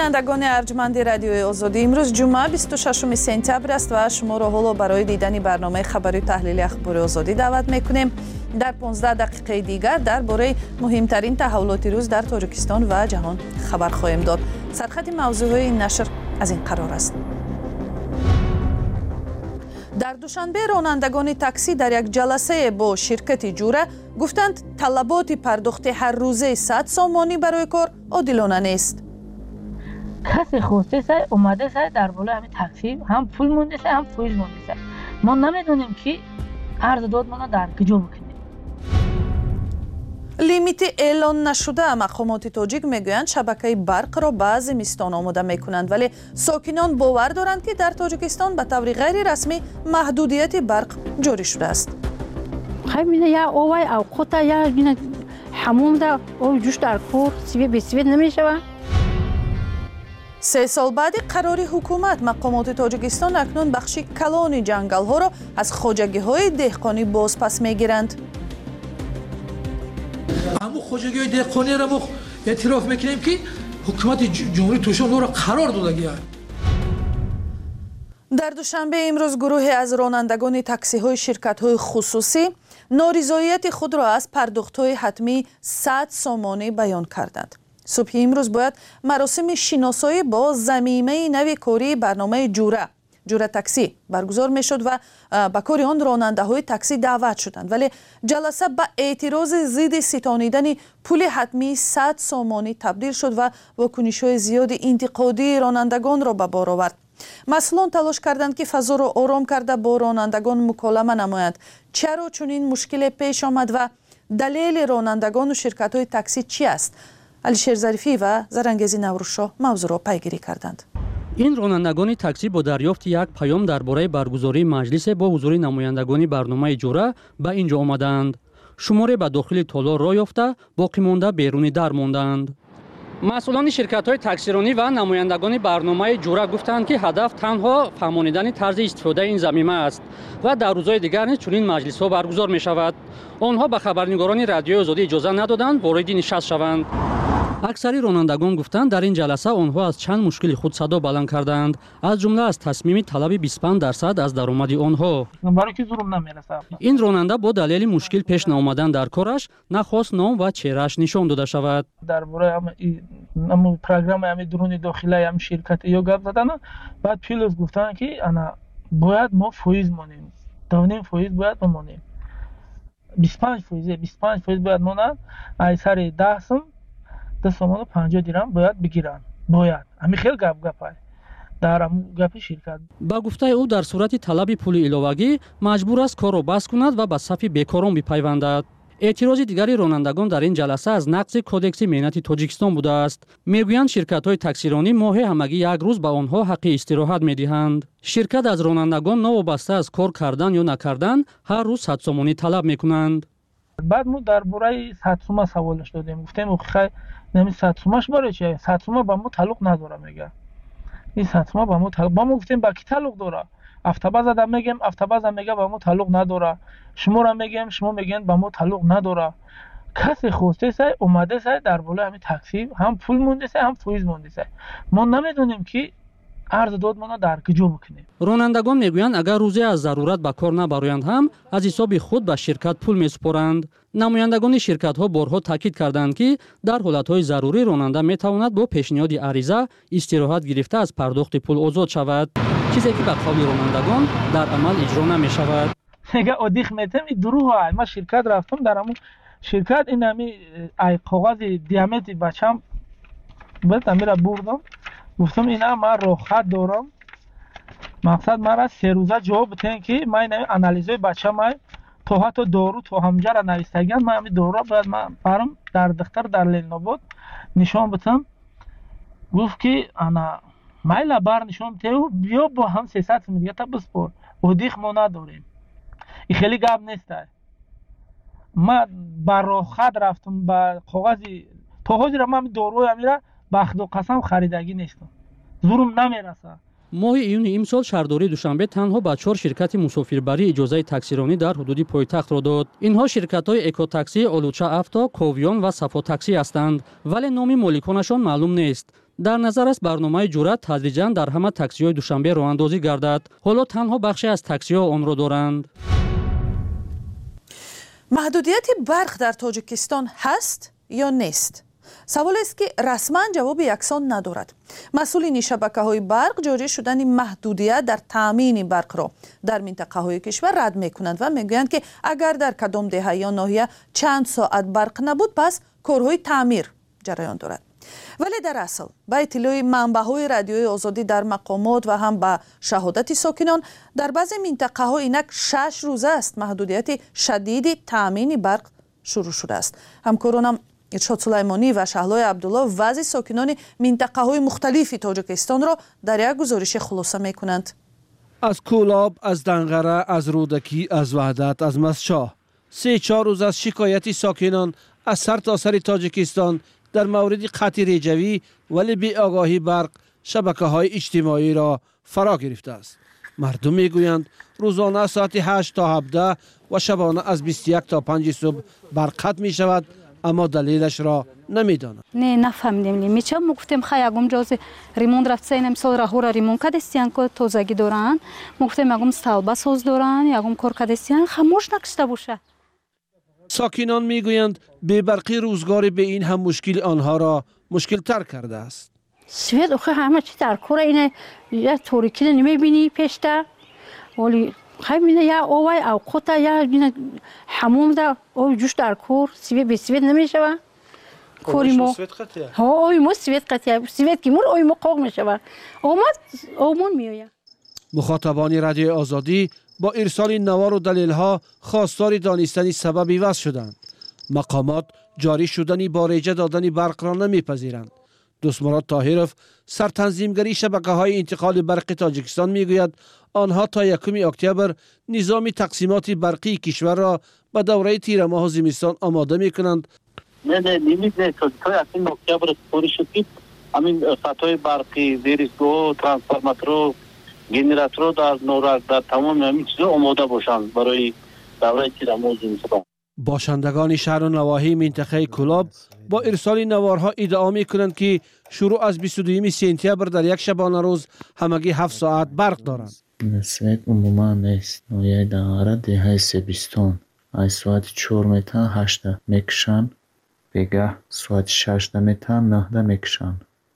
бинандагони арҷманди радиои озодӣ, имрӯз ҷумъа 26 сентябр аст ва шуморо ҳоло барои дидани барномаи хабарию таҳлили ахбори озодӣ даъват мекунем. дар 15 дақиқаи дигар дар бораи муҳимтарин таҳаввулоти рӯз дар тоҷикистон ва ҷаҳон хабар хоҳем дод. сархати мавзӯъҳои ин нашр аз ин қарор аст. дар душанбе ронандагони таксӣ дар як ҷаласае бо ширкати ҷура гуфтанд талаботи пардохти ҳаррӯзаи 100 сомонӣ барои кор одилона нест. کسی خواسته سای اومده سای در بالا همین تاکسی هم پول مونده سای هم فویز مونده سای ما نمیدونیم که عرض داد ما در کجا بکنیم. лимити эълон нашуда мақомоти тоҷик мегӯянд шабакаи барқро ба зимистон омода мекунанд, вале сокинон бовар доранд ки дар тоҷикистон ба таври ғайрирасмӣ маҳдудияти барқ ҷорӣ шудааст. خیلی یا اوای اوقات یا بین حموم دا او جوش در کور سوید نمیشه. 3 сол баъди қарори ҳукумат мақомоти тоҷикистон акнун бахши калони ҷангалҳоро аз хоҷагиҳои деҳқонӣ бозпас мегиранд. аммо хоҷагиҳои деҳқониро мо эътироф мекунем ки ҳукумати ҷумҳурии тӯшон онро қарор додагияд. дар душанбе имрӯз гурӯҳе аз ронандагони таксиҳои ширкатҳои хусусӣ норизоияти худро аз пардохтҳои ҳатмии 100 сомонӣ баён карданд. субҳи имрӯз бояд маросими шиносоӣ бо замимаи нави кории барномаи ҷура таксӣ баргузор мешуд ва ба кори он ронандаҳои таксӣ даъват шуданд, вале ҷаласа ба эътирози зидди ситонидани пули ҳатмии 100 сомонӣ табдил шуд ва вокунишҳои зиёди интиқодии ронандагонро ба бор овард. масъулон талош карданд ки фазоро ором карда бо ронандагон муколама намоянд. чаро чунин мушкиле пеш омад ва далели ронандагону ширкатҳои таксӣ чӣ аст? алишер зарифӣ ва зарангези наврӯзшоҳ мавзӯъро пайгирӣ карданд. ин ронандагони таксӣ бо дарёфти як паём дар бораи баргузории маҷлисе бо ҳузури намояндагони барномаи ҷура ба ин ҷо омаданд. шуморе ба дохили толор роҳ ёфта, боқимонда беруни дар монданд. масъулони ширкатҳои таксиронӣ ва намояндагони барномаи ҷура гуфтанд ки ҳадаф танҳо фаҳмонидани тарзи истифодаи ин замима аст ва дар рӯзҳои дигар низ чунин маҷлисҳо баргузор мешавад. онҳо ба хабарнигорони радиои озодӣ иҷоза надоданд вориди нишаст шаванд. аксари ронандагон гуфтанд дар ин ҷаласа онҳо аз чанд мушкили худ садо баланд карданд, аз ҷумла аз тасмими талаби 25% аз даромади онҳо. ин ронанда бо далели мушкил пеш наомадан дар кораш нахост ном ва чеҳрааш нишон дода шавад. дар бораи программаи ҳамин дуруни дохилаи ҳамин ширкати ё гап задана баъд пилос гуфтанд ки ана бояд мо фоиз монем, давнем фоиз бояд монем 25% бояд монад, ай сари 10 сум 2 сомону 50 дирам бояд бигиранд. бояд ҳамин хел гапай дар гапи ширкат. ба гуфтаи ӯ дар сурати талаби пули иловагӣ маҷбур аст корро бас кунад ва ба сафи бекорон бипайвандад. эътирози дигари ронандагон дар ин ҷаласа аз нақзи кодекси меҳнати тоҷикистон будааст. мегӯянд ширкатҳои таксиронӣ моҳе ҳамагӣ як рӯз ба онҳо ҳаққи истироҳат медиҳанд. ширкат аз ронандагон новобаста аз кор кардан ё накардан ҳар рӯз 100 сомонӣ талаб мекунанд. баъд мо дар бораи 100 сума саволаш додем. гуфтем хай нами 100 сумаш барои чи? 100 сума ба мо тааллуқ надора мега. ин 100 сума ба мо тааллуқ, ба мо гуфтем ба ки тааллуқ дора? автобаза да мегем, автобаза мега ба мо тааллуқ надора. шуморо мегем, шумо мегем ба мо тааллуқ надора. касе хосте сай омаде сай дар болаи ҳамин такси ҳам пул монде сай, ҳам фоиз монде сай. мо намедонем ки арз дод мона дар киҷо букунем. ронандагон мегӯянд агар рӯзе аз зарурат ба кор набароянд ҳам аз ҳисоби худ ба ширкат пул месупоранд. намояндагони ширкатҳо борҳо таъкид карданд ки дар ҳолатҳои зарурӣ ронанда метавонад бо пешниҳоди ариза истироҳат гирифта аз пардохти пул озод шавад, чизе ки ба қавли ронандагон дар амал иҷро намешавад. мега одих метем ин дуруҳа. ман ширкат рафтам, дар ҳамон ширкат ин ҳами ай қоғази диаметри бачам бад амира бурдам. гуфтам ина ман роҳхат дорам, мақсад мара 3 рӯза ҷавоб битем ки ман ин анализаи бачамай то ҳатто дору то ҳамҷара навистагианд, ман ҳамин дору бояд ман барам дар духтар дар Ленинобод нишон битам. гуфт ки ана майла бар нишон битем, биё бо ҳам 300 сум дига та биспор, одих мо надорем. ин хеле гап нестай. ман ба роҳхат рафтам, ба қоғази то ҳозира ман доруи амира ба худо қасам харидагӣ нестам, зурум намераса. моҳи июни имсол шаҳрдории душанбе танҳо ба 4 ширкати мусофирбарӣ иҷозаи таксиронӣ дар ҳудуди пойтахтро дод. инҳо ширкатҳои экотаксӣ, олуча авто, ковён ва сафо таксӣ ҳастанд, вале номи моликонашон маълум нест. дар назар аст барномаи ҷуръат тадриҷан дар ҳама таксиҳои душанбе роҳандозӣ гардад. ҳоло танҳо бахше аз таксиҳо онро доранд. маҳдудияти барқ дар тоҷикистон ҳаст ё нест? саволест ки расман ҷавоби яксон надорад. масъулини шабакаҳои барқ ҷорӣ шудани маҳдудият дар таъмини барқро дар минтақаҳои кишвар рад мекунанд ва мегӯянд ки агар дар кадом деҳа ё ноҳия чанд соат барқ набуд, пас корҳои таъмир ҷараён дорад. вале дар асл ба иттилои манбаъҳои радиои озодӣ дар мақомот ва ҳам ба шаҳодати сокинон, дар баъзе минтақаҳо инак 6 рӯза аст маҳдудияти шадиди таъмини барқ шурӯъ шудааст. ҳамкоронам иршод сулаймонӣ ва шаҳлои абдулло вазъи сокинони минтақаҳои мухталифи тоҷикистонро дар як гузориши хулоса мекунанд. аз кӯлоб, аз данғара, аз рӯдакӣ, аз ваҳдат, аз мастчоҳ 3-4 рӯз аз шикояти сокинон аз сартосари тоҷикистон дар мавриди қатъи реҷавӣ вале беогоҳӣ барқ шабакаҳои иҷтимоиро фаро гирифтааст. мардум мегӯянд рӯзона аз соати 8 то 17 ва шабона аз 21 то 5 субҳ барқ қатъ мешавад, аммо далелашро намедонад. Не нафаҳмидем лимича мо гуфтем ха ягум ҷози ремонт рафтсаина мисол раҳора ремонт кадестиян ко тозагӣ доранд, мо гуфтем ягум сталба соз доранд, ягум кор кадестиян хамош накшта боша. сокинон мегӯянд бебарқӣ рӯзгори бе ин ҳам мушкили онҳоро мушкилтар кардааст. свет охи ҳама чи дар кора ина я торикӣ намебинӣ пешта оли خیلی یا اوای او خودتا یا حموم دا او جوش در کور سویت به سویت نمیشه و کوری مو ها اوی مو سویت قطعه سویت کی مور اوی مو قوق میشه و اومون میویا. مخاطبان رادیوی آزادی با ارسال نوار و دلیل‌ها خواستار دانستن سبب وضع شدند. مقامات جاری شدنی با ریجه دادن برق را نمیپذیرند. دوست مراد طاهرов سرتنظیمگری شبکه‌های انتقال برق تاجیکستان میگوید آنها تا 1 اکتبر نظام تقسیمات برقی کشور را به دوره تیر ماه و زمستان آماده میکنند. نه لیمیت تا 1 اکتبر سپاری شد که همین خطای برقی زیرسگاه ترانسفورماتور گنراتور در تمام همین چیزا آماده باشند برای دوره تیر ماه و زمستان. باشندگان شهر و نواحی منطقه کلاب با ارسال نوارها ادعا میکنند که شروع از 22 سپتامبر در یک شبانه روز همگی 7 ساعت برق دارند. свет умуман нест, но я дангара деҳаи себистон ай соати 4 метан 8 мекишанд, бегah соати 6 метан 9 мекишанд.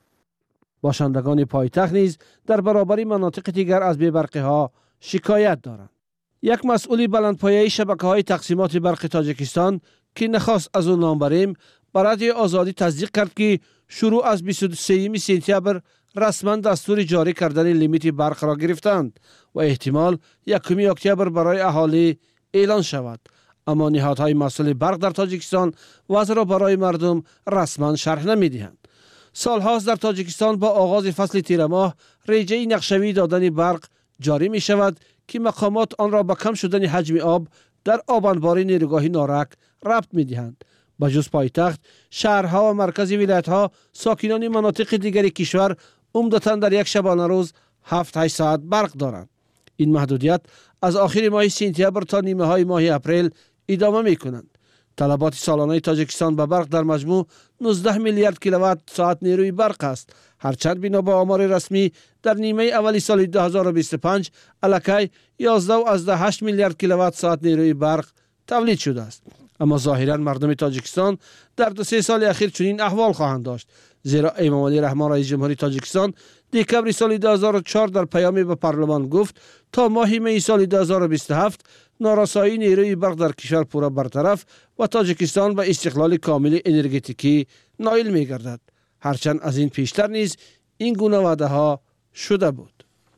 باشندگان پایتخت نیز در برابر مناطق دیگر از بی‌برقی‌ها شکایت دارند. یک مسئول بلندپایه شبکه‌های تقسیمات برق تاجیکستان که نخواست از او نام بریم، به رادیوی آزادی تصدیق کرد که شروع از 23 سپتامبر رسما دستور جاری کردن لیمیت برق را گرفتند و احتمال 1 اکتبر برای اهالی اعلان شود. اما نهادهای مسئول برق در تاجیکستان وضع را برای مردم رسما شرح نمی‌دهند. سالهاست در تاجیکستان با آغاز فصل تیر ماه ریجه نقشه‌ای دادن برق جاری می شود که مقامات آن را به کم شدن حجم آب در آب انبار نیروگاهی نارک ربط می دهند. به جز پایتخت، شهرها و مرکز ولایت‌ها، ساکنان مناطق دیگر کشور عمدتاً در یک شبانه روز 7-8 ساعت برق دارند. این محدودیت از آخر ماه سپتامبر تا نیمه های ماه اپریل ادامه می کنند. طلبات سالانه تاجیکستان به برق در مجموع 19 میلیارد کیلووات ساعت نیروی برق است. هرچند بنا به آمار رسمی در نیمه اولی سال 2025 الکی 11.8 میلیارد کیلووات ساعت نیروی برق تولید شده است. اما ظاهرا مردم تاجیکستان در 2-3 سال اخیر چنین احوال خواهند داشت، زیرا امام علی رحمان رئیس جمهوری تاجیکستان دکمبر سال 2004 در پیامی به پارلمان گفت تا ماه می سال 2027 نارسایی نیروی برق در کشور پورا برطرف و تاجیکستان به استقلال کامل انرژتیکی نائل می گردد. هرچند از این پیشتر نیز این گونه وعده ها شده بود.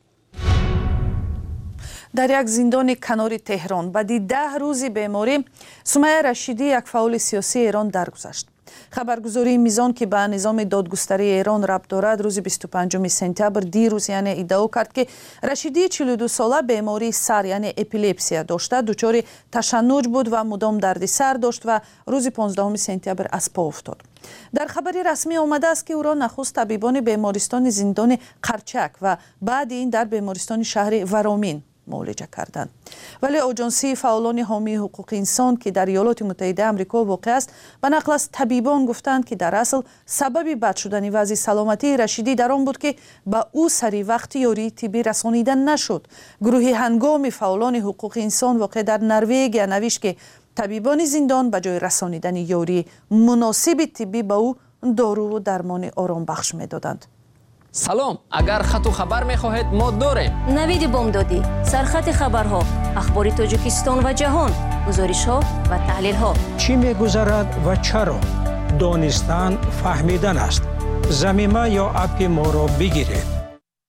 در یک زندان کنار تهران بعد 10 روزی بیماری سمیه رشیدی یک فعال سیاسی ایران درگذشت. خبرگزاری میزان که به نظام دادگستری ایران ربط دارد روز 25 سپتامبر دیروز یعنی ادعا کرد که رشیدی 42 ساله بیماری سر یعنی اپیلپسی داشته، دچار تشنج بود و مدام درد سر داشت و روز 15 سپتامبر از پا افتاد. در خبری رسمی آمده است که او را نخست طبیبان بیمارستان زندان قرچک و بعد این در بیمارستان شهر ورامین معالجه کردند. ولی آژانسی فعالان حامی حقوق انسان که در ایالات متحده آمریکا واقع است به نقل از طبیبان گفتند که در اصل سبب بد شدن وضع سلامتی رشیدی در آن بود که به او سری وقت یاری طبی رسانیده نشد. گروه هنگام فعالان حقوق انسان واقع در نروژ نوشت که طبیبان زندان به جای رسانیدن یاری مناسب طبی به او دارو و درمان آرام بخش میدادند. سلام، اگر خط و خبر میخواهید ما داریم. نوید بامدادی، سرخط خبرها، اخبار تاجیکستان و جهان، گزارش ها و تحلیل ها. چی میگذرد و چرا؟ دانستن فهمیدن است. ضمیمه یا اپ ما را بگیرید.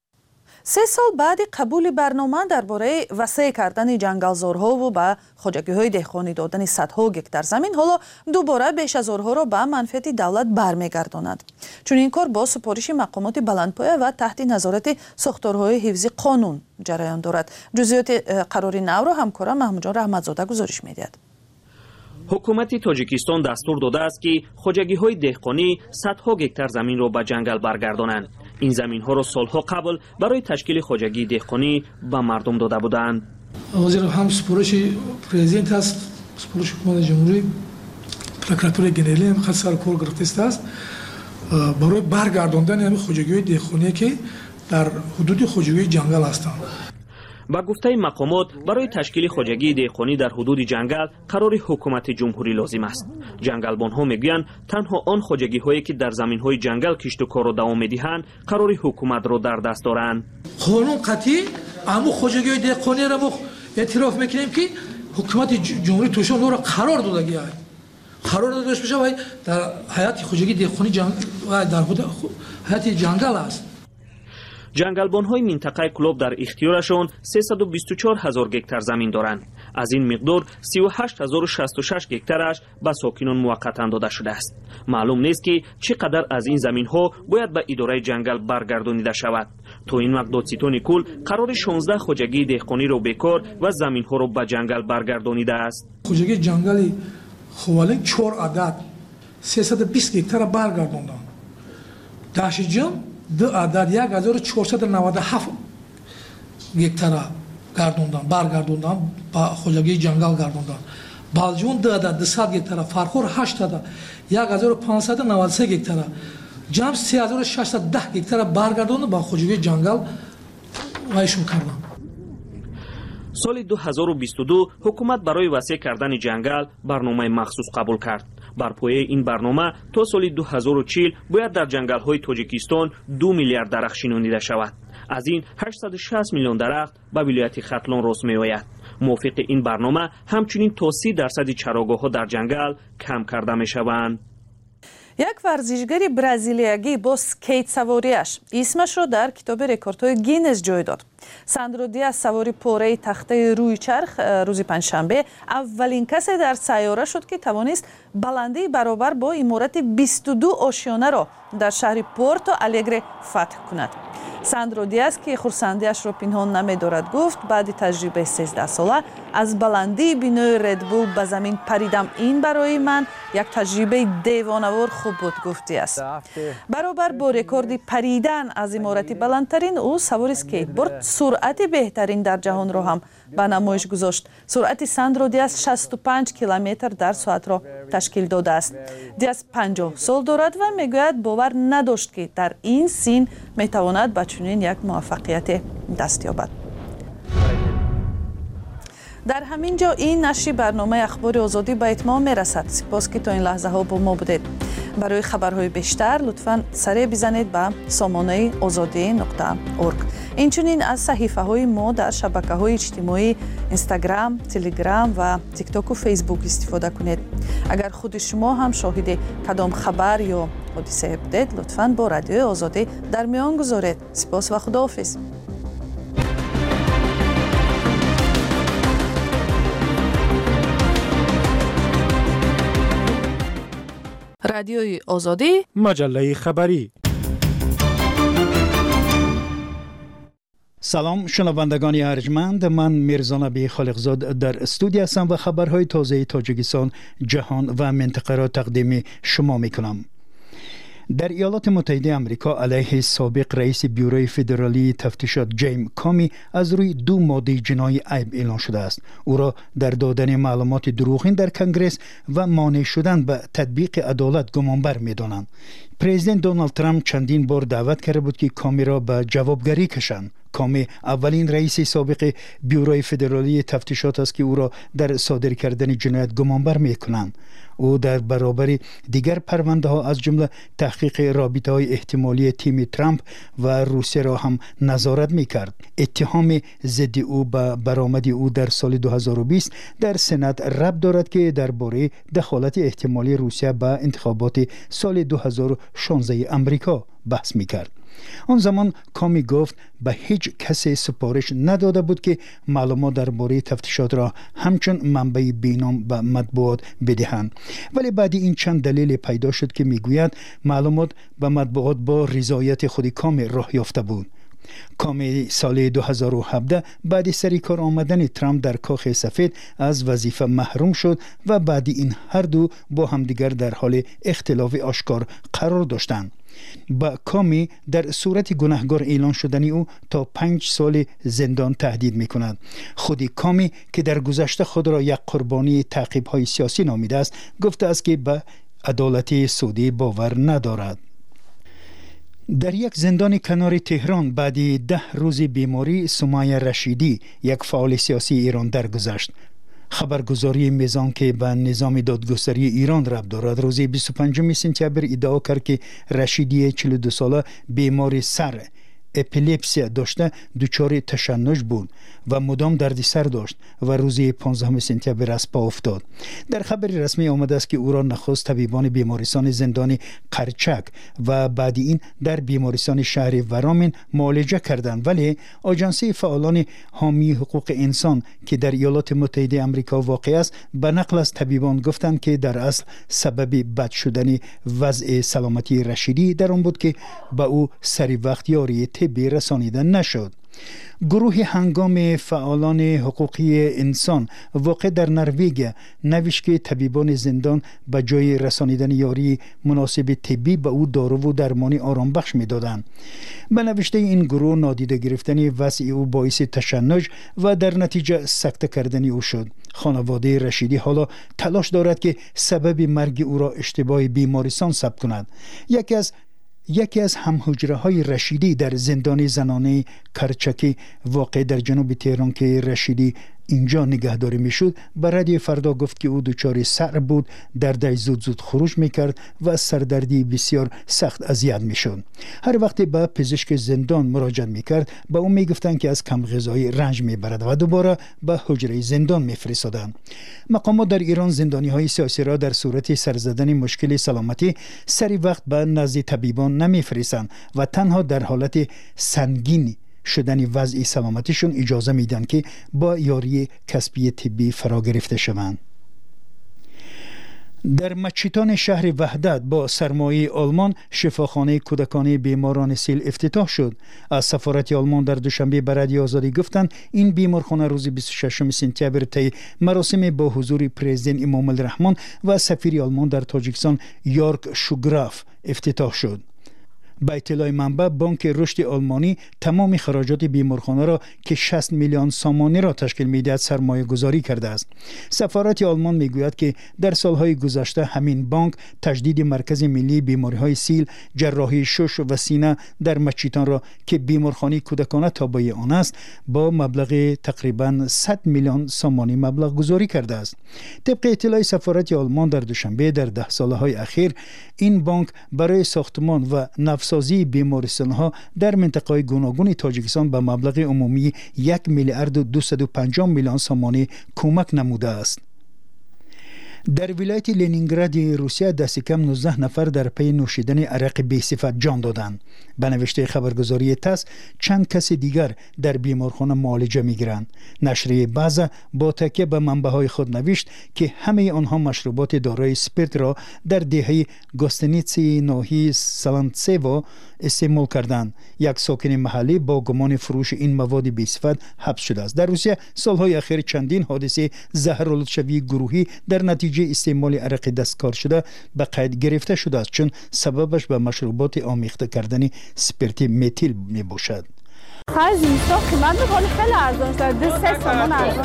3 سال بعد قبول برنامه درباره وسیع کردن جنگلزارها و به خواجگی‌های دهقانی دادن صدها گکتار زمین حالا دوباره بیش از آنها را به منفعت دولت برمیگرداند. چون این کار با سپارش مقامات بلندپایه و تحت نظارت ساختارهای حفظ قانون جریان دارد. جزئیات قرار نو را همکارم محمود جان رحمتزاده گزارش می‌دهد. حکومت تاجیکستان دستور داده است که خواجگی‌های دهقانی صدها گکتار زمین را به جنگل برگردانند. این زمین ها را سالها قبل برای تشکیل خواجگی دهقانی به مردم داده بودند. وزیر هم سپارش پرزیدنت است، سپارش حکومت جمهوری، پروکراتور گنرالی هم خط سر کار گرفته است برای برگرداندن همین خواجگی‌های دهقانی که در حدود خواجگی جنگل هستند. با گفته مقامات برای تشکیل خواجگی دهقانی در حدود جنگل قرار حکومت جمهوری لازم است. جنگلبانها میگویند تنها آن خواجگی هایی که در زمین های جنگل کشت و کار را دوام میدهند قرار حکومت را در دست دارند. قانون قطعی اما خواجگی دهقانی را ما اعتراف میکنیم که حکومت جمهوری توشان را قرار دادگی است. قرار داده بشه و در حیات خواجگی دهقانی و در حیات جنگل است. جنگلبان‌های منطقه کلوب در اختیارشان 324,000 گکتار زمین دارند. از این مقدار 38,066 گکتارش به ساکنان موقتا داده شده است. معلوم نیست که چقدر از این زمین‌ها باید به اداره جنگل برگردانیده شود. تو این وقت دادستان کل قرار 16 خواجگی دهقانی را بکار و زمین‌ها را به جنگل برگردانیده است. خواجگی جنگلی خوالین 4 عدد 320 گکتار برگرداندند. داشتجان 2 عدد 1497 گکتار برگرداندن با خواجگی جنگل گرداندن. بالجون 2 عدد 200 گکتار، فرخور 8 عدد 1593 گکتار، جمع 3610 گکتار برگرداندن با خواجگی جنگل وایشون کردن. سال 2022 حکومت برای وسیع کردن جنگل برنامه مخصوص قبول کرد. بر پایه این برنامه تا سال 2040 باید در جنگل‌های تاجیکستان 2 میلیارد درخت شناندیده شود. از این 860 میلیون درخت به ولایت ختلان راست می‌آید. موافق این برنامه همچنین تا 30% چراگاه‌ها در جنگل کم کرده می‌شوند. یک ورزشگر برزیلیایی با سکیت سواریش اسمش را در کتاب رکوردهای گینز جای داد. ساندرو دیاز سواری پاره تخته روی چرخ روز پنجشنبه اولین کسی در سیاره شد که توانست بلندی برابر با عمارت 22 آشیانه را در شهر پورتو الگره فتح کند. ساندرو دیاز که خرسندیش را پنهان نمی‌دارد گفت بعد تجربه 13 ساله از بلندی بینای ردبول به زمین پریدم، این برای من یک تجربه دیوانه‌وار خوب بود گفته است. برابر با رکورد پریدن از عمارت بلندترین او سوار اسکیتبورد سرعت بهترین در جهان را هم به نمایش گذاشت. سرعت ساندرو دیاز 65 کیلومتر در ساعت را تشکیل داده است. دیاز 50 سال دارد و میگوید باور نداشت که در این سن میتواند به چنین یک موفقیت دست یابد. در همین جا این نشر برنامه اخبار آزادی به اتمام میرسد. سپاس که تا این لحظه ها با ما بودید. برای خبرهای بیشتر لطفاً سری بزنید به سامانه azadi.org. اینچنین از صحیفه های ما در شبکه های اجتماعی اینستاگرام، تلگرام و تیک تاک و فیسبوک استفاده کنید. اگر خود شما هم شاهد کدام خبر یا حادثه بودید لطفاً با رادیو آزادی در میان گذارید. سپاس و خداحافظ. رادیوی آزادی، مجله خبری. سلام شنوندگان ارجمند، من میرزا نبی خالقزاد در استودیو هستم و خبرهای تازه تاجیکستان، جهان و منطقه را تقدیم شما میکنم. در ایالات متحده آمریکا علیه سابق رئیس بیوروی فدرالی تفتیشات جیم کامی از روی 2 ماده جنایی عیب اعلان شده است. او را در دادن معلومات دروغین در کنگره و مانع شدن به تطبیق عدالت گمانبر می‌دانند. پرزیدنت دونالد ترامپ چندین بار دعوت کرده بود که کامی را به جوابگری کشند. کامی اولین رئیس سابق بیوروی فدرالی تفتیشات است که او را در صادر کردن جنایت گمانبر می‌کنند. او در برابر دیگر پرونده ها از جمله تحقیق رابطه های احتمالی تیم ترامپ و روسیه را هم نظارت می‌کرد. اتهام ضد او به برآمد او در سال 2020 در سنات ربط دارد که درباره دخالت احتمالی روسیه به انتخابات سال 2016 آمریکا بحث می‌کرد. آن زمان کامی گفت به هیچ کسی سپارش نداده بود که معلومات درباره تفتیشات را همچون منبع بینام به مطبوعات بدهند، ولی بعد این چند دلیل پیدا شد که میگوید معلومات به مطبوعات با رضایت خود کامی راه یافته بود. کامی سال 2017 بعد سری کار آمدن ترامپ در کاخ سفید از وظیفه محروم شد و بعد این هر دو با همدیگر در حال اختلاف آشکار قرار داشتند. با کامی در صورت گناهکار اعلان شدنی او تا 5 سال زندان تهدید می کند. خودی کامی که در گذشته خود را یک قربانی تعقیب های سیاسی نامیده است گفته است که به عدالت سعودی باور ندارد. در یک زندان کنار تهران بعد 10 روز بیماری سمیه رشیدی یک فعال سیاسی ایران درگذشت. خبرگزاری میزان که به نظام دادگستری ایران ربط دارد روز 25 سپتامبر ادعا کرد که رشیدی 42 ساله بیماری سر اپیلپسی داشته دچار تشنج بود و مدام دردسر داشت و روز 15 سپتامبر از پا افتاد. در خبر رسمی آمده است که او را نخست طبیبان بیمارستان زندان قرچک و بعد این در بیمارستان شهر ورامین معالجه کردند، ولی آژانسی فعالان حامی حقوق انسان که در ایالات متحده آمریکا واقع است به نقل از طبیبان گفتند که در اصل سبب بد شدن وضع سلامتی رشیدی در آن بود که به او سری وقت یاری طبی رسانیده نشد. گروه هنگام فعالان حقوقی انسان واقع در نروژ نوشت که طبیبان زندان به جای رسانیدن یاری مناسب طبی به او دارو و درمانی آرام بخش می دادند. به نوشته این گروه نادیده گرفتن وضع او باعث تشنج و در نتیجه سکته کردن او شد. خانواده رشیدی حالا تلاش دارد که سبب مرگ او را اشتباه بیمارستان ثبت کند. یکی از همحجره های رشیدی در زندان زنانه کرچکی واقع در جنوب تهران که رشیدی اینجا نگهداری میشد به رادیو فردا گفت که او دچار سر بود، دردش زود خروج میکرد و سردردی بسیار سخت اذیت میشد. هر وقت به پزشک زندان مراجعه میکرد به او میگفتند که از کم غذایی رنج میبرد و دوباره به حجره زندان میفرستادند. مقامات در ایران زندانی های سیاسی را در صورت سر زدن مشکل سلامتی سری وقت به نزد طبیبان نمیفرستند و تنها در حالت سنگین شدن وضع سلامتیشون اجازه میدن که با یاری کسبی طبی فرا گرفته شوند. در مچیتان شهر وحدت با سرمایه آلمان شفاخانه کودکان بیماران سیل افتتاح شد. از سفارت آلمان در دوشنبه به رادیو آزادی گفتند این بیمارخانه روز 26 سپتامبر طی مراسم با حضور پرزیدنت امام الرحمن و سفیر آلمان در تاجیکستان یورک شوگراف افتتاح شد. با اطلاع منبع بانک رشد آلمانی تمام خراجات بیمارخانه را که 60 میلیون سامانی را تشکیل می‌دهد سرمایه گذاری کرده است. سفارت آلمان میگوید که در سالهای گذشته همین بانک تجدید مرکز ملی بیماری‌های سیل، جراحی شش و سینه در مچیتان را که بیمارخانه کودکان تابع آن است با مبلغ تقریباً 100 میلیون سامانی مبلغ گذاری کرده است. طبق اطلاع سفارت آلمان در دوشنبه در 10 سالهای اخیر این بانک برای ساختمان و نوسازی بیمارستان‌ها در منطقه‌های گوناگون تاجیکستان به مبلغ عمومی 1 میلیارد و 250 میلیون سامانی کمک نموده است. در ولایت لنینگراد روسیه دست کم 19 نفر در پی نوشیدن عرق بی‌صفت جان دادند. به نوشته خبرگزاری تاس چند کس دیگر در بیمارخانه معالجه می‌گیرند. نشریه بازا با تکیه به منبع‌های خود نوشت که همه آنها مشروبات دارای اسپرت را در دهه گوستنیتسی ناحیه سالانتسیو استعمال کردند. یک ساکن محلی با گمان فروش این مواد بی‌صفت حبس شده است. در روسیه سالهای اخیر چندین حادثه زهرآلودشوی گروهی در نتیجه نتیجه استعمال عرق دستکار شده به قید گرفته شده است، چون سببش به مشروبات آمیخته کردن اسپرت متیل می باشد. خرج اینستا قیمت ولی خیلی ارزان شده، 3 تومان ارزان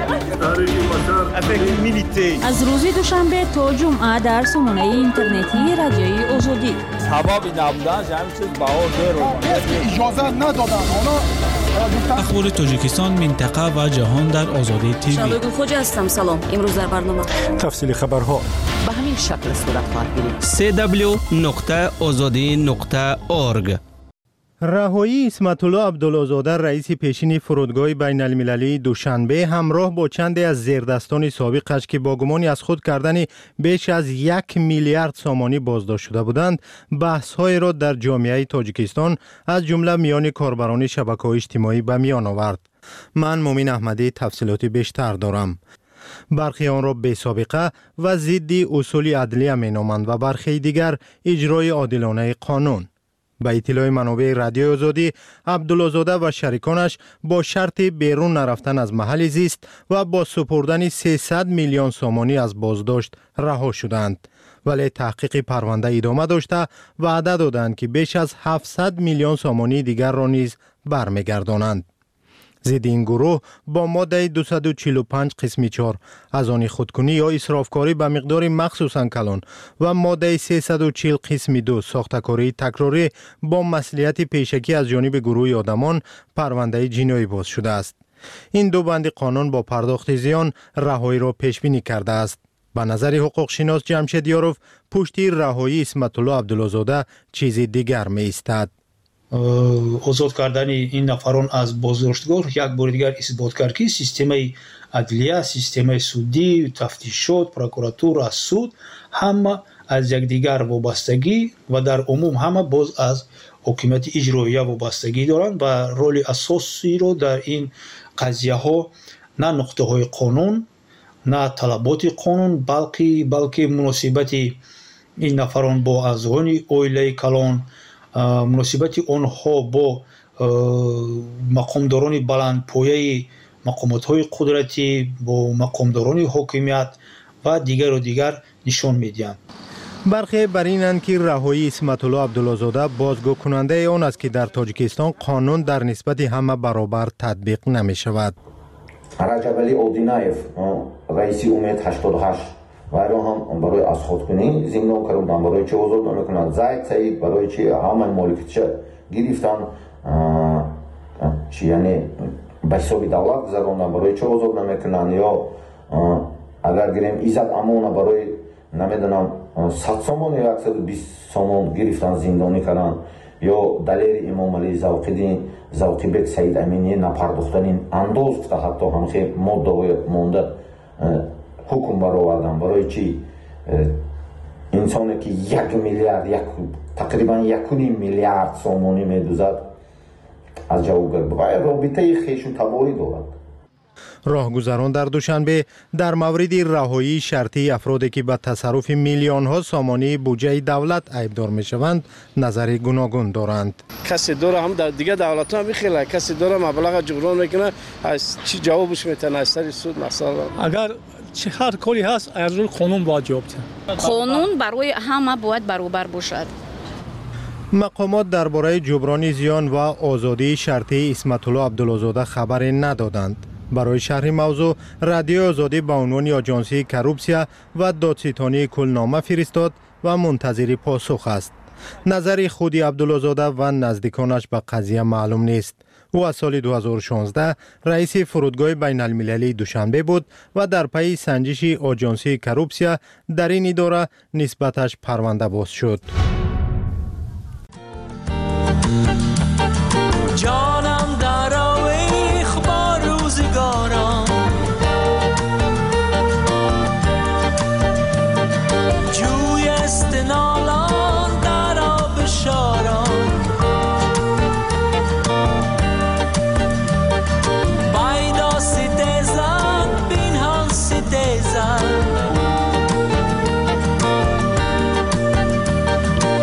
شده. از روز دوشنبه تا جمعه در سامانه اینترنتی رادیوی آزادی. سبب نبودنش همین چیز بها اجازه ندادن. اخبار تاجیکستان، منطقه و جهان در آزادی تیوی. شادو خوجا هستم. سلام. امروز در برنامه تفصیل خبرها به همین شکل صورت خواهد گرفت. www.azadi.org. رهایی اسمت الله عبدالله‌زاده رئیس پیشین فرودگاه بین المللی دوشنبه همراه با چندی از زیردستان سابقش که با گمانی از خود کردن بیش از 1 میلیارد سامانی بازداشت شده بودند، بحث‌های را در جامعه تاجیکستان از جمله میان کاربران شبکه‌های اجتماعی به میان آورد. من مومن احمدی تفصیلات بیشتر دارم. برخی آن را بی سابقه و ضد اصول عدلیه مینامند و برخی دیگر اجرای عادلانه قانون. به اطلاع منابع رادیو آزادی، عبدالله‌زاده و شریکانش با شرط بیرون نرفتن از محل زیست و با سپردن 300 میلیون سامانی از بازداشت رها شدند. ولی تحقیق پرونده ادامه داشته وعده دادند که بیش از 700 میلیون سامانی دیگر را نیز برمیگردانند. ضد این گروه با ماده 245 قسم 4 از آن خودکنی یا اسرافکاری به مقدار مخصوصاً کلان و ماده 340 قسم 2 ساختکاری تکراری با مصلحت پیشکی از جانب گروه آدمان پرونده جنایی باز شده است. این دو بند قانون با پرداخت زیان رهایی را پیش بینی کرده است. به نظر حقوق شناس جمشید یاروف، پشتی رهایی اسمت الله عبدالله‌زاده چیز دیگر می ایستد. آزاد کردن این نفران از بازداشتگاه یک بار دیگر اثبات کرد که سیستم عدلیه، سیستم سودی، تفتیشات، پروکراتور، سود همه از یکدیگر وابستگی و در عموم همه باز از حکومت اجرایی وابستگی دارند و رول اساسی رو در این قضیه ها نه نقطه های قانون، نه طلبات قانون، بلکه مناسبت این نفران با اعضای عائله کلان، مناسبت آنها با مقامداران بلندپایه مقامات‌های قدرتی، با مقامداران حاکمیت و دیگر نشان می‌دهند. برخی بر اینند که رهایی اسمت الله عبدالله‌زاده بازگو کننده آن است که در تاجیکستان قانون در نسبت همه برابر تطبیق نمی‌شود. رجب علی اودینایف رئیس امید 88 وایرو هم برای از خودکنی زندان کردن، برای چه آزاد نمیکنند. زید سعید برای چه همه مالکیت گرفتن، چی یعنی به حساب دولت گذراندن، برای چه آزاد نمیکنند. یا اگر گیریم ایزد امون برای نمیدونم 100 سامان یا 120 سامان گرفتن زندانی کردن. یا دلیر امام علی زوقی بک سعید امینی نپرداختن انداز که حتی همخی ماده مونده حکم برآوردن. برای چی انسانی که 1 میلیارد تقریبا 1.5 میلیارد سامانی میدوزد از جواب و رابطه خیش و تباری دارد. راهگذران در دوشنبه در مورد رهایی شرطی افرادی که به تصرف میلیون ها سامانی بودجه دولت عیبدار می شوند نظر گوناگون دارند. کسی داره هم دیگه دولت هم میخیله، کسی داره مبلغ جبران میکنه، از چی جوابش میتونه از سر سود مثلا. اگر چه هر کاری هست از روی قانون باید جواب بده. قانون برای همه باید برابر باشد. مقامات درباره جبران زیان و آزادی شرطی اسمت الله عبدالله‌زاده خبری ندادند. برای شرح موضوع رادیو آزادی به عنوان آژانسی کروپسیا و دادستانی کلنامه فرستاد و منتظر پاسخ است. نظر خود عبدالله‌زاده و نزدیکانش به قضیه معلوم نیست. او از سال 2016 رئیس فرودگاه بین المللی دوشنبه بود و در پی سنجش آژانسی کروپسیا در این اداره نسبتش پرونده باز شد. جانم در آویخ با روزگارم، جوی استنالان در آب شارم، بایدا ستیزن بینهان ستیزن،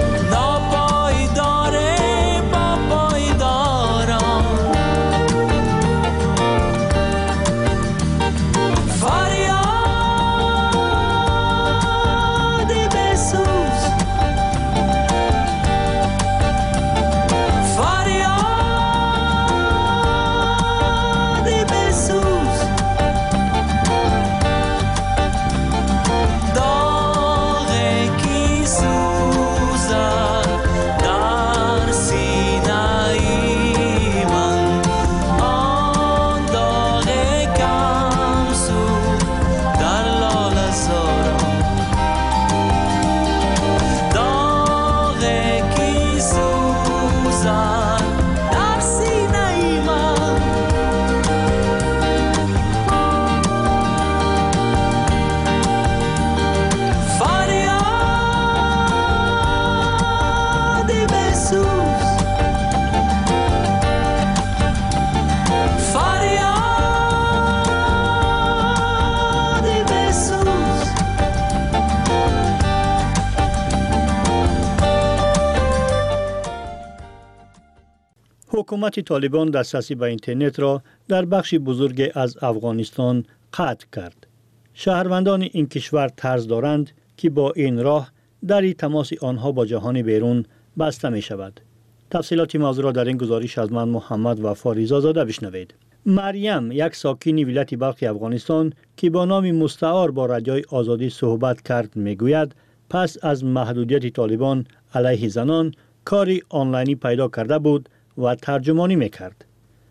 حکومت طالبان دسترسی به اینترنت را در بخش بزرگی از افغانستان قطع کرد. شهروندان این کشور طرز دارند که با این راه دری تماس آنها با جهان بیرون بسته می شود. تفصیلات موضوع را در این گزارش از من محمد وفا ریزازاده بشنوید. مریم یک ساکن ولایت بلخ افغانستان که با نام مستعار با رادیوی آزادی صحبت کرد میگوید پس از محدودیت طالبان علیه زنان کاری آنلاینی پیدا کرده بود و ترجمانی میکرد.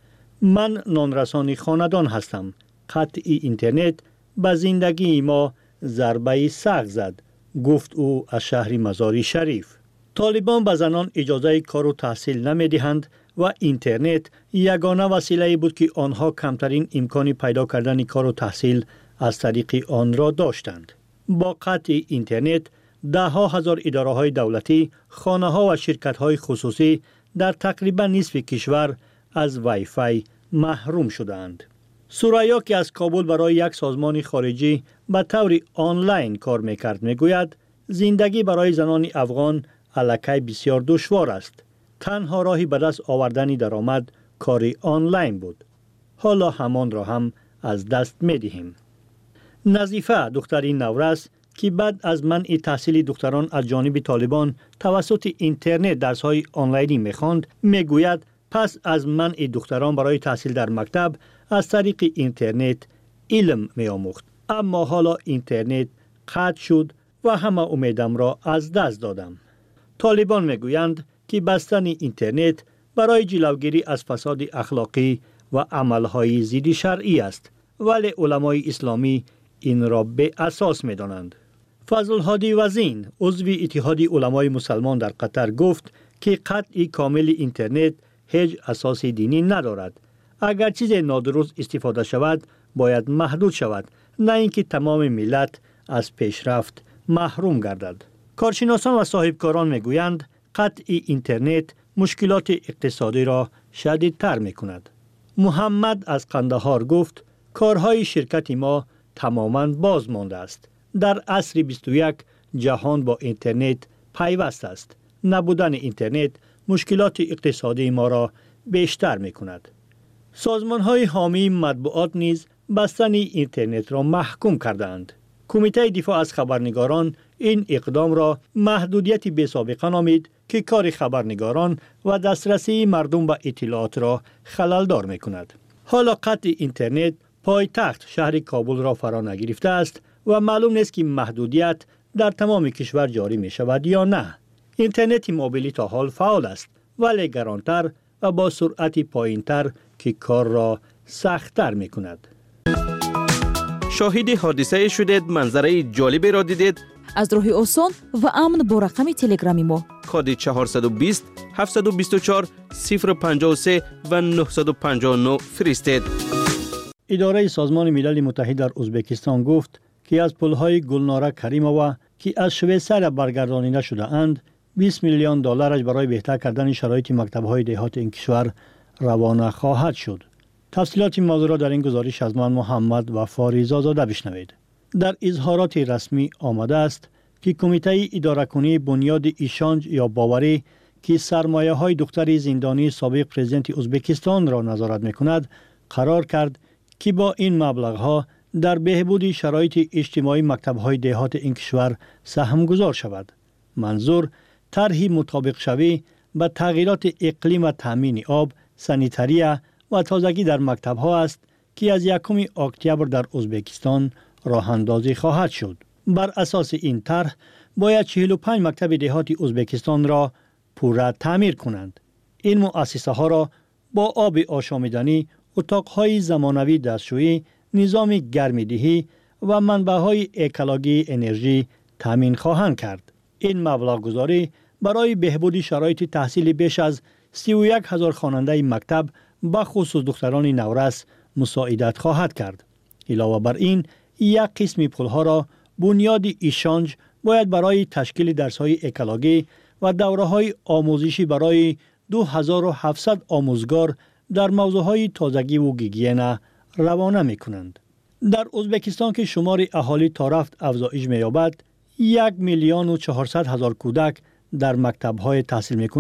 من نانرسانی خاندان هستم. قطع اینترنت به زندگی ما ضربه سخت زد، گفت او از شهر مزاری شریف. طالبان به زنان اجازه کار و تحصیل نمیدهند و اینترنت یگانه وسیله بود که آنها کمترین امکانی پیدا کردن کار و تحصیل از طریق آن را داشتند. با قطع اینترنت ده ها هزار اداره های دولتی، خانه ها و شرکت های خصوصی در تقریبا نصف کشور از وای فای محروم شدند. سوریا که از کابل برای یک سازمان خارجی به طور آنلاین کار میکرد میگوید زندگی برای زنان افغان الکی بسیار دشوار است. تنها راهی به دست آوردن درآمد کاری آنلاین بود. حالا همان را هم از دست میدهیم. نظیفه دختری نورس که بعد از منع تحصیل دختران از جانب طالبان توسط اینترنت درس‌های آنلاینی می‌خواند میگوید پس از منع دختران برای تحصیل در مکتب از طریق اینترنت علم می‌آموخت، اما حالا اینترنت قطع شد و همه امیدم را از دست دادم. طالبان میگویند که بستن اینترنت برای جلوگیری از فساد اخلاقی و عملهای ضد شرعی است، ولی علمای اسلامی این را به اساس می‌دانند. فضل الهادی وزین عضو اتحاد علمای مسلمان در قطر گفت که قطع کامل اینترنت هیچ اساس دینی ندارد. اگر چیز نادرست استفاده شود باید محدود شود، نه اینکه تمام ملت از پیشرفت محروم گردد. کارشناسان و صاحبکاران میگویند قطع اینترنت مشکلات اقتصادی را شدیدتر میکند. محمد از قندهار گفت کارهای شرکت ما تماما باز مانده است. در عصر 21 جهان با اینترنت پیوست است. نبودن اینترنت مشکلات اقتصادی ما را بیشتر میکند. سازمان‌های حامی مطبوعات نیز بستن اینترنت را محکوم کردند. کمیته دفاع از خبرنگاران این اقدام را محدودیت بی‌سابقه نامید که کار خبرنگاران و دسترسی مردم به اطلاعات را خللدار میکند. حالا قطع اینترنت پایتخت شهر کابل را فرا نگرفته است و معلوم نیست که محدودیت در تمام کشور جاری می شود یا نه. اینترنت موبیلی تا حال فعال است ولی گرانتر و با سرعت پایینتر که کار را سخت‌تر می کند. شاهد حادثه شدید، منظره جالبی را دیدید؟ از راه آسان و امن با رقم تلگرامی ما کد 420 724 053 و 959 فرستید. اداره سازمان ملل متحد در ازبکستان گفت که از پل‌های گلناره کریمووا که از شویسر برگردانیده شده اند 20 میلیون دلارش برای بهتر کردن شرایط مکتب‌های دهات این کشور روانه خواهد شد. تفصیلات این موضوع را در این گزارش از من محمد وفا ریزازاده بشنوید. در اظهارات رسمی آمده است که کمیته اداره‌کنی بنیاد ایشانج یا باوری که سرمایه‌های دختر زندانی سابق پرزیدنت ازبکستان را نظارت می‌کند قرار کرد که با این مبلغ‌ها در بهبود شرایط اجتماعی مکتب‌های دهات این کشور سهم گذار شود. منظور طرحی مطابق شوی به تغییرات اقلیم و تامین آب، سانیتاریه و تازگی در مکتب‌ها است که از 1 اکتبر در ازبکستان راه اندازی خواهد شد. بر اساس این طرح باید 45 مکتب دهات ازبکستان را پوره تعمیر کنند. این مؤسسه ها را با آب آشامیدنی، اتاق‌های زمانوی دستشویی، نظام گرمایدهی و منبع‌های اکولوژی انرژی تامین خواهند کرد. این مبلغ گذاری برای بهبود شرایط تحصیل بیش از 31,000 خواننده مکتب به خصوص دختران نورس مساعدت خواهد کرد. علاوه بر این، یک قسم پولها را بنیاد ایشانج باید برای تشکیل درس‌های اکولوژی و دوره‌های آموزشی برای 2700 آموزگار در موضوعهای تازگی و گیگین روانه می‌کنند. در ازبکستان که شمار اهالی تا رفت افزایش می‌یابد، 1,400,000 کودک در مکتب‌های تحصیل می‌کنند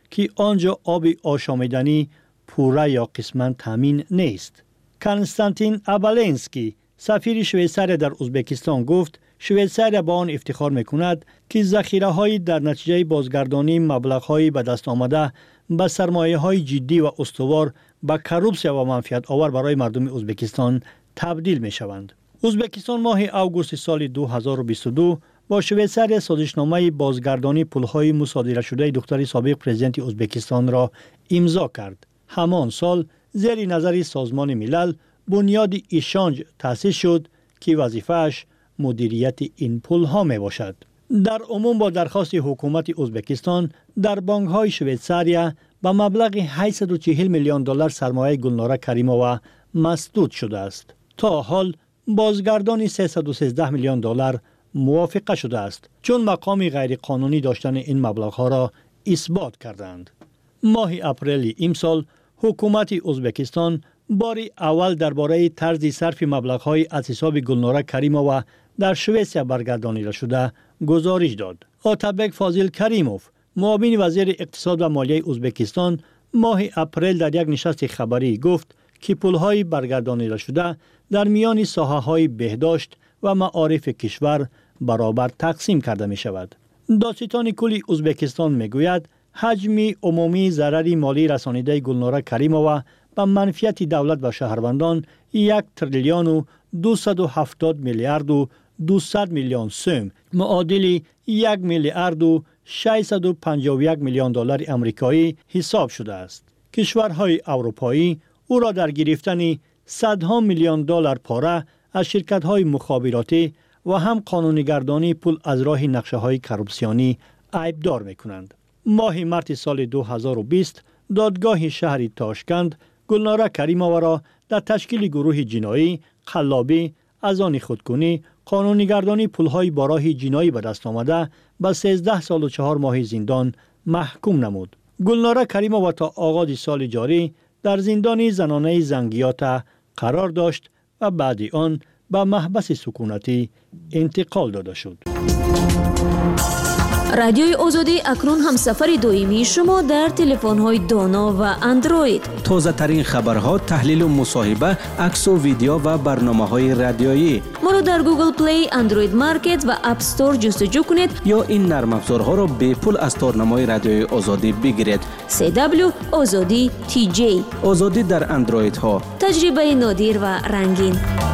که آنجا آب آشامیدنی پوره یا قسماً تامین نیست. کنستانتین ابالنسکی سفیر شویساریا در ازبکستان گفت شویساریا با آن افتخار میکند که ذخیره‌های در نتیجه بازگردانی مبلغ‌های به دست آمده به سرمایه‌های جدی و استوار به کروپسیا و منفعت آور برای مردم ازبکستان تبدیل می‌شوند. ازبکستان ماه اوگوست سال 2022 با شویساریا سازشنامه بازگردانی پول‌های مصادره شده دختر سابق پرزیدنت ازبکستان را امضا کرد. همان سال زیر نظر سازمان ملل بنیاد ایشانج تأسیس شد که وظیفه‌اش مدیریت این پول‌ها می باشد. در عموم با درخواست حکومت ازبکستان در بانک‌های شویساریا به مبلغ 840 میلیون دلار سرمایه گلناره کریمووا مسدود شده است. تا حال بازگردانی 313 میلیون دلار موافقه شده است چون مقام غیرقانونی داشتن این مبلغ‌ها را اثبات کردند. ماه اپریل امسال حکومت ازبکستان بار اول درباره طرز صرف مبلغ‌های از حساب گلناره کریمووا در شویساریا برگردانیده شده گزارش داد. آتابک فاضل کریموف معاون وزیر اقتصاد و مالیه ازبکستان ماه اپریل در یک نشست خبری گفت که پول‌های برگردانیده شده در میان ساحه‌های بهداشت و معارف کشور برابر تقسیم کرده می شود. دادستان کل ازبکستان می گوید حجم عمومی ضرر مالی رسانیده گلناره کریمووا به منفعت دولت و شهروندان 1 تریلیون و 270 میلیارد و 200 میلیون سوم معادل 1 میلیارد و 651 میلیون دلار آمریکایی حساب شده است. کشورهای اروپایی او را در گرفتن صدها میلیون دلار پاره از شرکت‌های مخابراتی و هم قانونیگردانی پول از راه نقشه‌های کروپسیونی عیبدار می‌کنند. ماه مارس سال 2020 دادگاه شهر تاشکند گلناره کریمووا را در تشکیل گروه جنایی، قلابی، از آن خودکنی، قانونیگردانی پول‌های با راه جنایی به دست آمده به 13 سال و 4 ماه زندان محکوم نمود. گلناره کریمووا تا آغاز سال جاری در زندان زنانه زنگیات قرار داشت و بعد آن به محبس سکونتی انتقال داده شد. رادیوی آزادی اکنون هم سفر دائمی شما در تلفن‌های دانا و اندروید. تازه ترین خبرها، تحلیل و مصاحبه، عکس و ویدیو و برنامه‌های رادیویی. ما را در گوگل پلی، اندروید مارکت و اپ استور جستجو کنید یا این نرم افزارها را به پول از تارنمای رادیوی آزادی بگیرید. CW آزادی TJ. آزادی در اندروید ها. تجربه نادر و رنگین.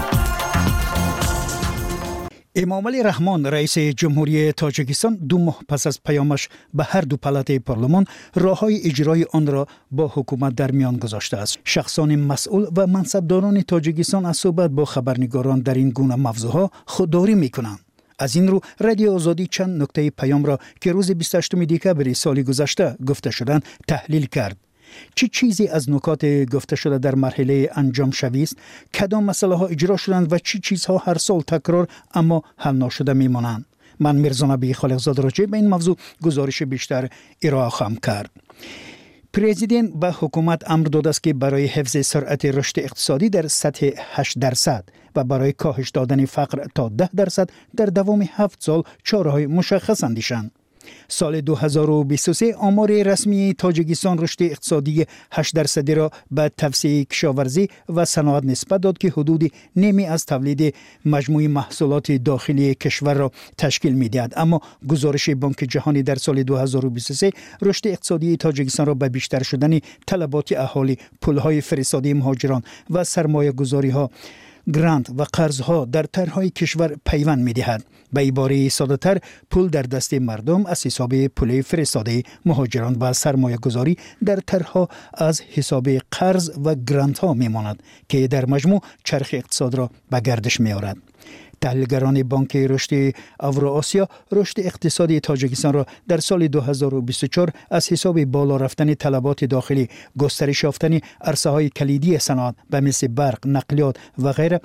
امامعلی رحمان رئیس جمهوری تاجیکستان 2 ماه پس از پیامش به هر دو پالات پارلمان راههای اجرای آن را با حکومت در میان گذاشته است. شخصان مسئول و منصبداران تاجیکستان از صحبت با خبرنگاران در این گونه موضوعها خودداری میکنند. از این رو رادیو آزادی چند نکته پیام را که روز 28 دکبر سال گذشته گفته شدند تحلیل کرد. چه چیزی از نکات گفته شده در مرحله انجام شوی است؟ کدام مسئله ها اجرا شدند و چه چیزها هر سال تکرار اما حل نشده میمانند؟ من میرزا نبی خالقزاده راجع به این موضوع گزارش بیشتر ارائه خواهم کرد. پرزیدنت به حکومت امر داده است که برای حفظ سرعت رشد اقتصادی در سطح 8% و برای کاهش دادن فقر تا 10% در دوام 7 سال چاره‌های مشخص اندیشند. سال 2023 آمار رسمی تاجیکستان رشد اقتصادی 8% را به توسعه کشاورزی و صنعت نسبت داد که حدود نیمی از تولید مجموع محصولات داخلی کشور را تشکیل می‌دهد. اما گزارش بانک جهانی در سال 2023 رشد اقتصادی تاجیکستان را به بیشتر شدن طلبات اهالی، پول‌های فرستاده مهاجران و سرمایه‌گذاری‌ها، گرانت و قرضها در طرحهای کشور پیوند می‌دهد. به عباره ساده‌تر، پول در دست مردم از حساب پول فرستاده مهاجران و سرمایه گذاری در طرحها از حساب قرض و گرانت ها میماند که در مجموع چرخ اقتصاد را به گردش می‌آورد. تحلیلگران بانک رشد اوراسیا رشد اقتصادی تاجیکستان را در سال 2024 از حساب بالا رفتن طلبات داخلی، گسترش یافتن عرصه‌های کلیدی صنعت به مثل برق، نقلیات و غیره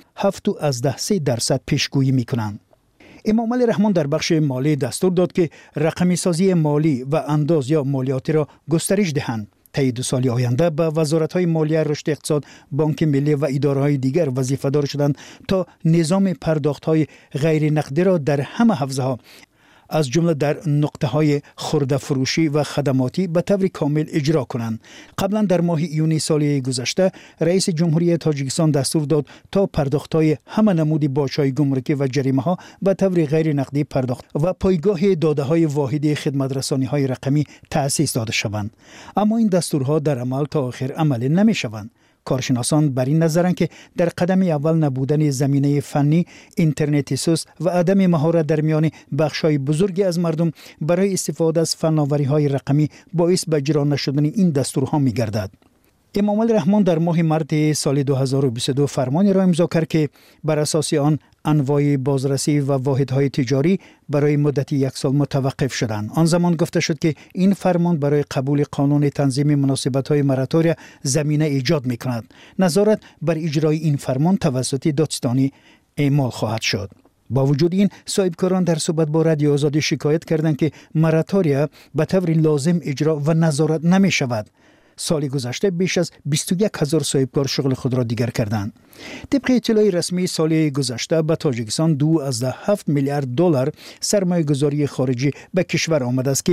7.3% پیشگویی می‌کنند. امامعلی رحمان در بخش مالی دستور داد که رقمی سازی مالی و انداز یا مالیاتی را گسترش دهند. طی 2 سال آینده به وزارت‌های مالیه، رشد اقتصاد، بانک ملی و اداره‌های دیگر وظیفه‌دار شدند تا نظام پرداخت‌های غیر نقدی را در همه حوزه‌ها از جمله در نقطه‌های خرده فروشی و خدماتی به طور کامل اجرا کنند. قبلا در ماه یونی سال گذشته رئیس جمهوری تاجیکستان دستور داد تا پرداخت‌های همه نمود باج‌های گمرکی و جریمه‌ها به طور غیر نقدی پرداخت و پایگاه داده‌های واحد خدمت‌رسانی‌های رقمی تأسیس داده شوند. اما این دستورها در عمل تا آخر عملی نمی‌شوند. کارشناسان بر این نظرند که در قدم اول نبودن زمینه فنی، اینترنت سوس و عدم مهارت در میان بخش‌های بزرگی از مردم برای استفاده از فناوری‌های رقمی باعث به اجرا نشدن این دستورها می‌گردد. امام الرحمن در ماه مارس سال 2022 فرمانی را امضا کرد که بر اساس آن انواع بازرسی و واحدهای تجاری برای مدت 1 سال متوقف شدند. آن زمان گفته شد که این فرمان برای قبول قانون تنظیم مناسبت‌های مراتوری زمینه ایجاد می‌کند. نظارت بر اجرای این فرمان توسط دادستانی اعمال خواهد شد. با وجود این صاحبکاران در صحبت با رادیو آزادی شکایت کردند که مراتوریا به طور لازم اجرا و نظارت نمی‌شود. سال گذشته بیش از 21,000 صاحبکار شغل خود را دیگر کردند. طبق اطلاع رسمی سال گذشته به تاجیکستان 2.7 میلیارد دلار سرمایه گذاری خارجی به کشور آمده است که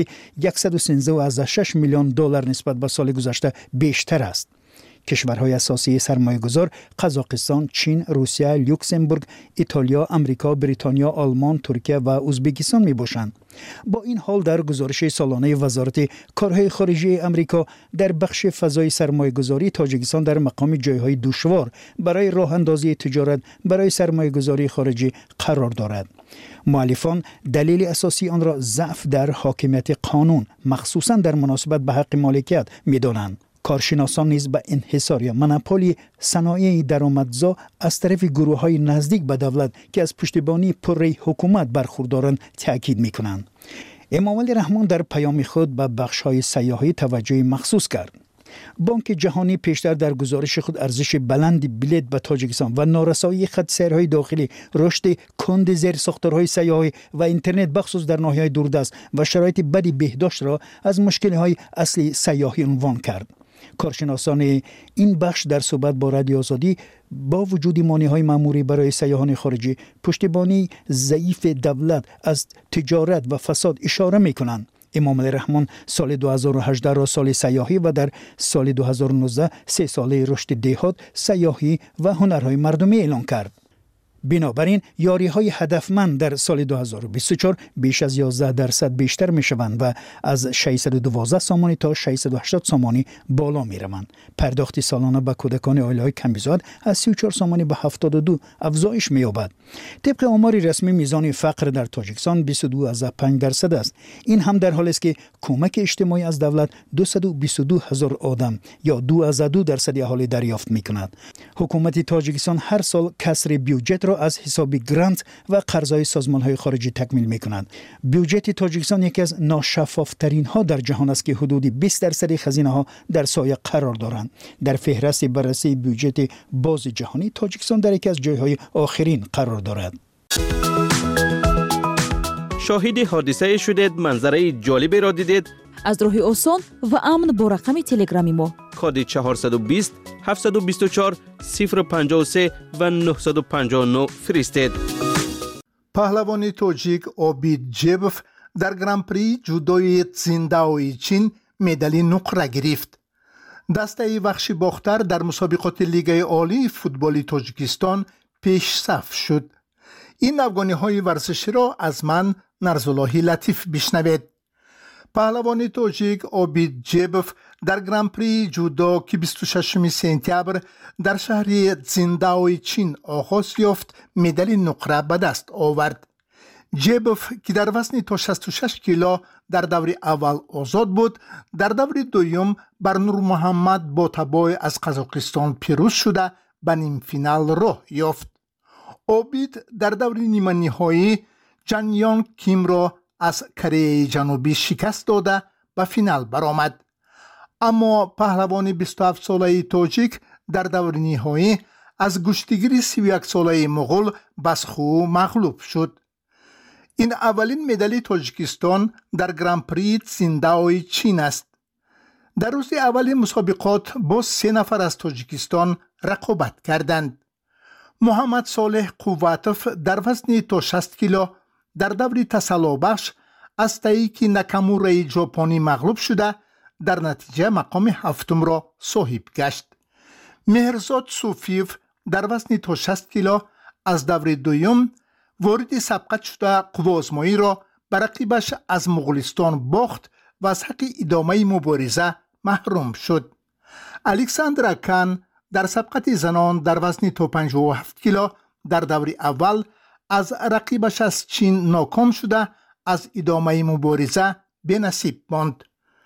113.6 میلیون دلار نسبت به سال گذشته بیشتر است. کشورهای اساسی سرمایه گذار قزاقستان، چین، روسیه، لوکزامبورگ، ایتالیا، امریکا، بریتانیا، آلمان، ترکیه و ازبکستان می باشند. با این حال در گزارش سالانه وزارت کارهای خارجی امریکا در بخش فضای سرمایه گذاری تاجیکستان در مقام جایهای دشوار برای راه اندازی تجارت برای سرمایه گذاری خارجی قرار دارد. مؤلفان دلیل اساسی آن را ضعف در حاکمیت قانون مخصوصا در مناسبت به حق مالکیت می دانند. کارشناسان نیز به انحصار یا مونوپولی صنایع درآمدزا از طرف گروه‌های نزدیک به دولت که از پشتیبانی پره‌ای حکومت برخوردارند تاکید می‌کنند. امام الرحمن در پیام خود به بخش‌های سیاحی توجه مخصوص کرد. بانک جهانی پیشتر در گزارش خود ارزش بلند بلیط به تاجیکستان و نارسایی خط سیرهای داخلی، رشد کند زیرساختارهای سیاحی و اینترنت بخصوص در ناحیه‌های دوردست و شرایط بدی بهداشت را از مشکل‌های اصلی سیاحی عنوان کرد. کارشناسان این بخش در صحبت با رادیو آزادی با وجود مانع‌های مأموری برای سیاحان خارجی، پشتیبانی ضعیف دولت از تجارت و فساد اشاره می‌کنند. امام الرحمن سال 2018 را سال سیاحی و در سال 2019 3 ساله رشد دهات، سیاحی و هنرهای مردمی اعلان کرد. بنابراین یاری‌های هدفمند در سال 2024 بیش از 11% بیشتر می‌شوند و از 612 سامانی تا 680 سامانی بالا می‌روند. پرداخت سالانه به کودکان عائله‌های کم‌بزاد از 34 سامانی به 72 افزایش می‌یابد. طبق آمار رسمی میزان فقر در تاجیکستان 22.5% است. این هم در حالی است که کمک اجتماعی از دولت 222,000 آدم یا 2.2% اهالی دریافت می‌کند. حکومت تاجیکستان هر سال کسر بودجه را از حساب گرانت و قرضهای سازمان‌های خارجی تکمیل می‌کند. بودجه تاجیکستان یکی از ناشفاف‌ترین ها در جهان است که حدود 20% خزینه‌ها در سایه قرار دارند. در فهرست بررسی بودجه باز جهانی تاجیکستان در یکی از جای‌های آخرین قرار دارد. شاهد حادثه شدید، منظره جالبی را دیدید؟ از راه آسان و امن با رقم تلگرامی ما کد 420 724 053 و 959 فرستید. پهلوان تاجیک اوبید جیبف در گرانپری جودوی تسینداوی چین مدال نقره گرفت. دسته وحشی باختر در مسابقات لیگ عالی فوتبال تاجیکستان پیش صف شد. این افغانی‌های ورزشی را از من نرزاللهی لطیف بشنوید. پهلوان تاجیک اوبید جیبف در گرانپری جودو که 26 سپتامبر در شهر تسینداوی چین آغاز یافت مدال نقره به دست آورد. جیبف که در وزن تا 66 کیلو در دور اول آزاد بود، در دور دوم بر نور محمد با تبای از قزاقستان پیروز شده به نیم فینال راه یافت. اوبید در دور نیمه نهایی جان یانگ کیم را از کره جنوبی شکست داده به فینال برآمد. اما پهلوان 27 ساله تاجیک در دور نهایی از گشتگیر 31 ساله مغول بسخو مغلوب شد. این اولین مدال تاجیکستان در گرانپری تسینداوی چین است. در روز اول مسابقات با 3 نفر از تاجیکستان رقابت کردند. محمد صالح قواتف در وزن تا 60 کیلو در دور تسلا بخش استایکی ناکامورای ژاپنی مغلوب شده در نتیجه مقام هفتم را صاحب گشت. مهرزاد صوفیف در وزن تا 60 کیلو از دور دوم وارد سبقت شده قوازمایی را بر رقیبش از مغولستان باخت و از حق ادامه مبارزه محروم شد. الکساندر کان در سبقت زنان در وزن تا 57 کیلو در دور اول از رقیبش از چین ناکام شده از ادامه مبارزه به نصیب ماند.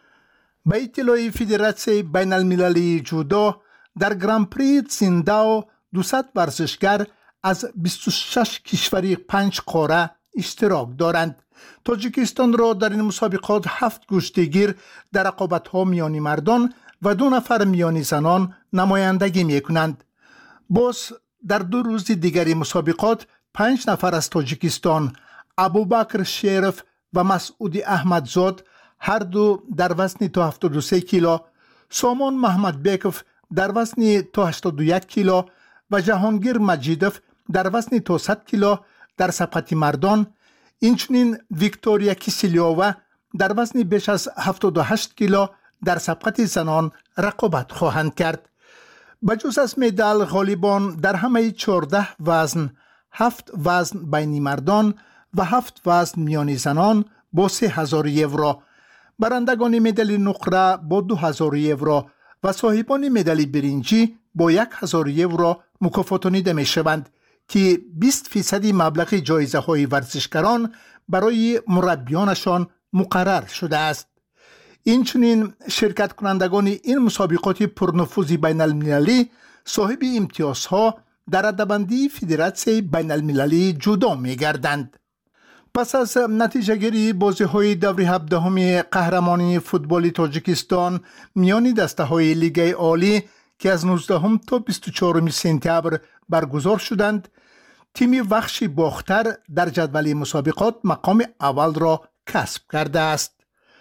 به اطلاع فدراسیون بین المللی جودو در گران پری تسینداو 200 ورزشگر از 26 کشوری 5 قاره اشتراک دارند. تاجیکستان را در این مسابقات 7 کشتیگیر در رقابت‌ها میان مردان و 2 نفر میان زنان نمایندگی می‌کنند. باز در 2 روز دیگری مسابقات 5 نفر از تاجیکستان، ابوبکر شریف و مسعود احمدزاد هر دو در وزن تا 73 کیلو، سامان محمد بیکوف در وزن تا 81 کیلو و جهانگیر مجیدوف در وزن تا 100 کیلو در سبقت مردان، اینچنین ویکتوریا کیسیلیووا در وزن بیش از 78 کیلو در سبقت زنان رقابت خواهند کرد. بجز از مدال غالبان در همه 14 وزن، 7 وزن بین مردان و 7 وزن میان زنان با 3000 یورو، برندگان مدال نقره با 2000 یورو و صاحبان مدال برنجی با 1000 یورو مکافاتانیده می شوند که 20% مبلغ جایزه های ورزشکاران برای مربیانشان مقرر شده است. اینچنین شرکت کنندگان این مسابقات پرنفوذ بین المللی صاحب امتیازها در رده‌بندی فدراسیون بین المللی جودو می گردند. پس از نتیجه گیری بازی های دور 17 قهرمانی فوتبال تاجیکستان میان دسته های لیگ عالی که از 19 تا 24 سپتامبر برگزار شدند، تیم وخش باختر در جدول مسابقات مقام اول را کسب کرده است.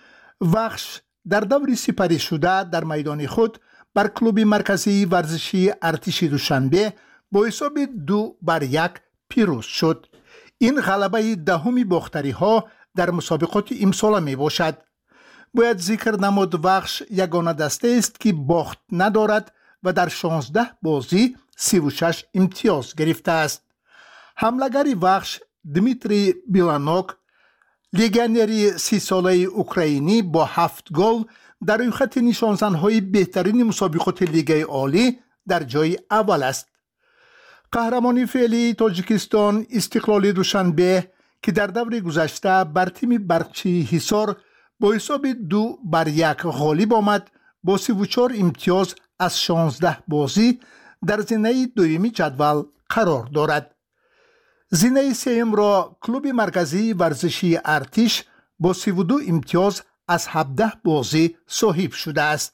وخش در دور سپری شده در میدان خود بر کلوب مرکزی ورزشی ارتش دوشنبه با حساب 2-1 پیروز شد. این غلبه دهمی باختری ها در مسابقات امسال می باشد. باید ذکر نمود وخش یگانه دسته است که باخت ندارد و در 16 بازی 36 امتیاز گرفته است. حمله‌گر وخش دمیتری بیلانوک، لیگنری 30 ساله اوکراینی با 7 گل در روی خط نشانزن‌های بهترین مسابقات لیگ عالی در جای اول است. قهرمانی فعلی تاجیکستان استقلال دوشنبه که در دور گذشته بر تیم برقچی حصار با حساب 2-1 غالب آمد، با 34 امتیاز از 16 بازی در زینه دومی جدول قرار دارد. زینه سوم را کلوب مرکزی ورزشی ارتش با 32 امتیاز از 17 بازی صاحب شده است.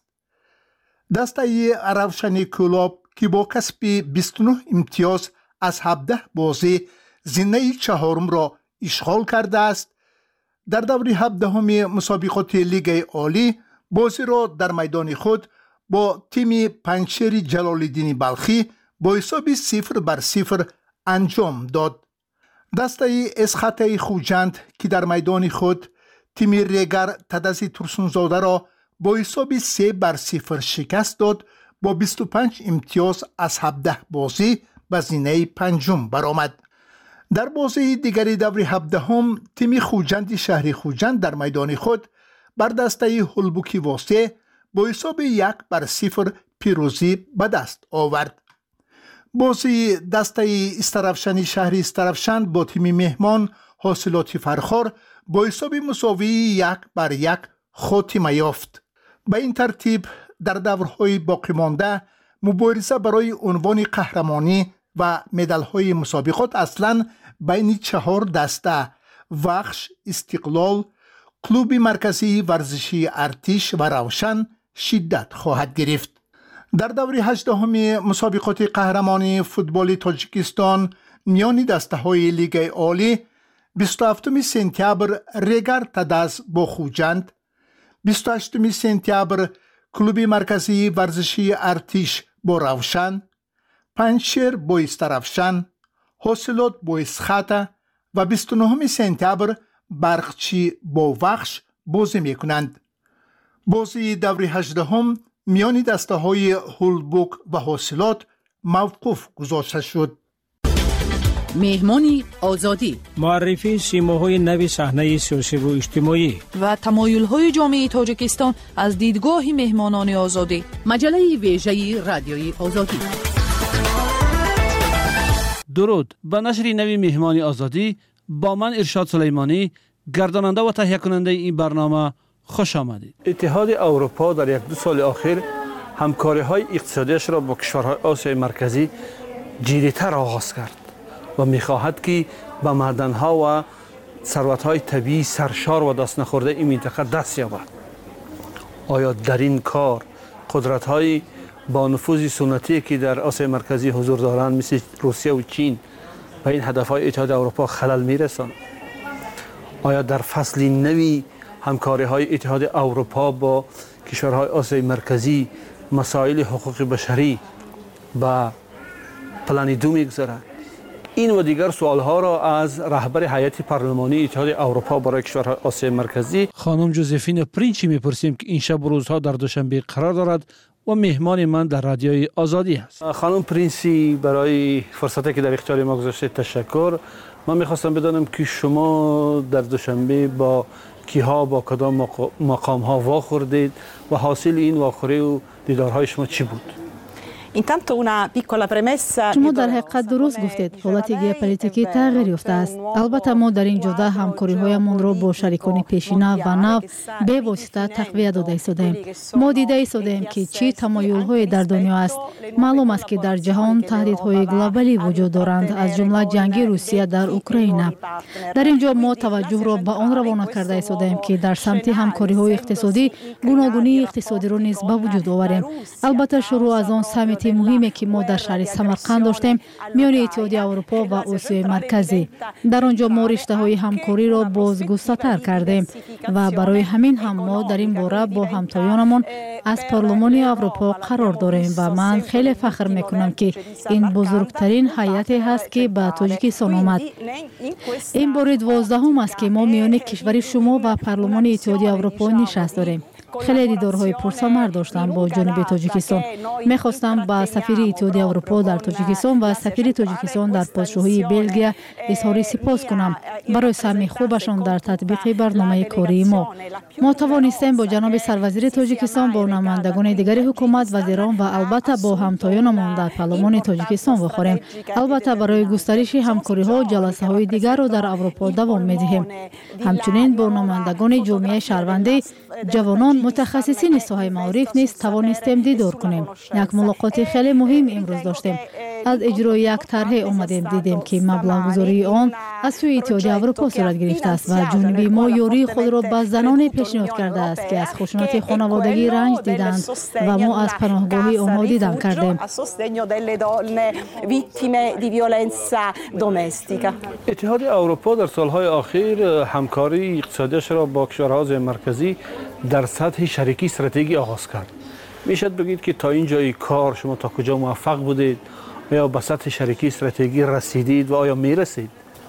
دسته روشنی کلوب که با کسب 29 امتیاز از 17 بازی زینه چهارم را اشغال کرده است. در دور 17 مسابقات لیگ عالی بازی را در میدان خود با تیم پنجشیر جلال‌الدین بلخی با حساب 0-0 انجام داد. دسته اسخط خوجند که در میدان خود تیم ریگر تدزی ترسونزاده را با حساب 3-0 شکست داد، با 25 امتیاز از 17 بازی به زینه پنجم برآمد. در بازی دیگری دور 17 تیم خوجند شهر خوجند در میدان خود بر دسته هلبوکی واسه با حساب 1-0 پیروزی به دست آورد. بازی دسته استرفشنی شهر استرفشن با تیم مهمان حاصلات فرخار با حساب مساوی 1-1 خاتمه یافت. به این ترتیب در دورهای باقی مانده مبارزه برای عنوان قهرمانی و مدال‌های مسابقات اصلاً بین 4 دسته وخش، استقلال، کلوب مرکزی ورزشی ارتش و روشن شدت خواهد گرفت. در دور 18 مسابقات قهرمانی فوتبال تاجیکستان میان دسته های لیگ عالی 27 سپتامبر ریگر تدز با خوجند، 28 سپتامبر کلوب مرکزی ورزشی ارتش با روشن، پنجشیر با استرفشن، حاصلات با اسخط و 29 سپتامبر برقچی بوخش بازی می کنند. بازی دور 18 میان دسته های هولبوک و حاصلات موقوف گذاشته شد. مهمانی آزادی، معرفی سیماهای نو صحنه سیاسی و اجتماعی و تمایل‌های جامعه تاجیکستان از دیدگاه مهمانان آزادی. مجله ویژه رادیوی آزادی. درود، به نشر نوی مهمانی آزادی با من ارشاد سلیمانی، گرداننده و تهیه کننده این برنامه، خوش آمدید. اتحاد اروپا در یک دو سال اخیر همکاری‌های اقتصادیش را با کشورهای آسیای مرکزی جدی‌تر آغاز کرد و می‌خواهد که به معدن‌ها و ثروت‌های طبیعی سرشار و دست نخورده این منطقه دست یابد. آیا در این کار قدرت‌های با نفوذ سنتی که در آسیای مرکزی حضور دارند مثل روسیه و چین و این هدف‌های اتحاد اروپا خلل می‌رساند؟ آیا در فصل نوی همکاری‌های اتحاد اروپا با کشورهای آسیای مرکزی مسائل حقوق بشری به پلان دو می‌گذارد؟ این و دیگر سوال‌ها را از رهبر هیئت پارلمانی اتحاد اروپا برای کشورهای آسیای مرکزی خانم جوزفین پرینچی می‌پرسیم که این شب و روزها در دوشنبه قرار دارد و مهمان من در رادیوی آزادی است. خانم پرینسی، برای فرصتی که در اختیار ما گذاشته تشکر. من می‌خواستم بدانم که شما در دوشنبه با کیها با کدام مقام‌ها واخوردید و حاصل این واخوری و دیدارهای شما چی بود؟ شما در حقیقت درست گفتید. حالت ژئوپلیتیکی تغییر یافته است. البته ما در این جهت همکاری‌هایمان را با شریکان پیشینه و نو به واسطه تقویت داده ایستادیم. ما دیده ایستادیم که چه تمایل‌هایی در دنیا است. معلوم است که در جهان تهدیدهای گلوبالی وجود دارند، از جمله جنگ روسیه در اوکراین. در اینجا ما توجه را به آن روانه کرده ایستادیم که در سمت همکاری‌های اقتصادی گوناگونی اقتصادی را نیز به وجود آوریم. البته شروع از آن سمیت مهمی که ما در شهر سمرقند داشتیم میان اتحادیه اروپا و آسیای مرکزی. در آنجا ما رشته‌های همکاری را بازگسترتر کردیم و برای همین هم ما در این باره با همتایانمان از پارلمان اروپا قرار داریم و من خیلی فخر میکنم که این بزرگترین هیئتی هست که به تاجیکستان آمد. این بار 12 است که ما میان کشور شما و پارلمان اتحادیه اروپا نشست داریم. خیلی دیدارهای پرثمر داشتم با جانب تاجیکستان. میخواستم با سفیر اتحادیه اروپا در تاجیکستان و سفیر تاجیکستان در پادشاهی بلژیک اظهار سپاس کنم برای سهم خوبشان در تطبیق برنامه کاری ما. ما توانستیم با جناب سروزیر تاجیکستان، با نمایندگان دیگر حکومت، وزیران و البته با همتایانمان در پارلمان تاجیکستان بخوریم. البته برای گسترش همکاری‌ها جلسه های دیگر را در اروپا دوام می‌دهیم. همچنین با نمایندگان جامعه شهروندی، جوانان، متخصصین ساحه معارف نیز توانستیم دیدار کنیم. یک ملاقات خیلی مهم امروز داشتیم. از اجرای یک طرح آمدیم دیدیم که مبلغ گذاری آن از سوی اتحادیه اروپا صورت گرفته است و جانب ما یاری خود را به زنان پیشنهاد کرده است که از خشونت خانوادگی رنج دیدند و ما از پناهگاهی آنها دیدن کردیم. اتحاد اروپا در سالهای اخیر همکاری اقتصادیش را با کشورهای مرکزی در سطح شریکی استراتژی آغاز کرد. میشد بگید که تا این جای کار شما تا کجا موفق بودید؟ یا به سطح شریکی استراتژی رسیدید و آیا میرسید؟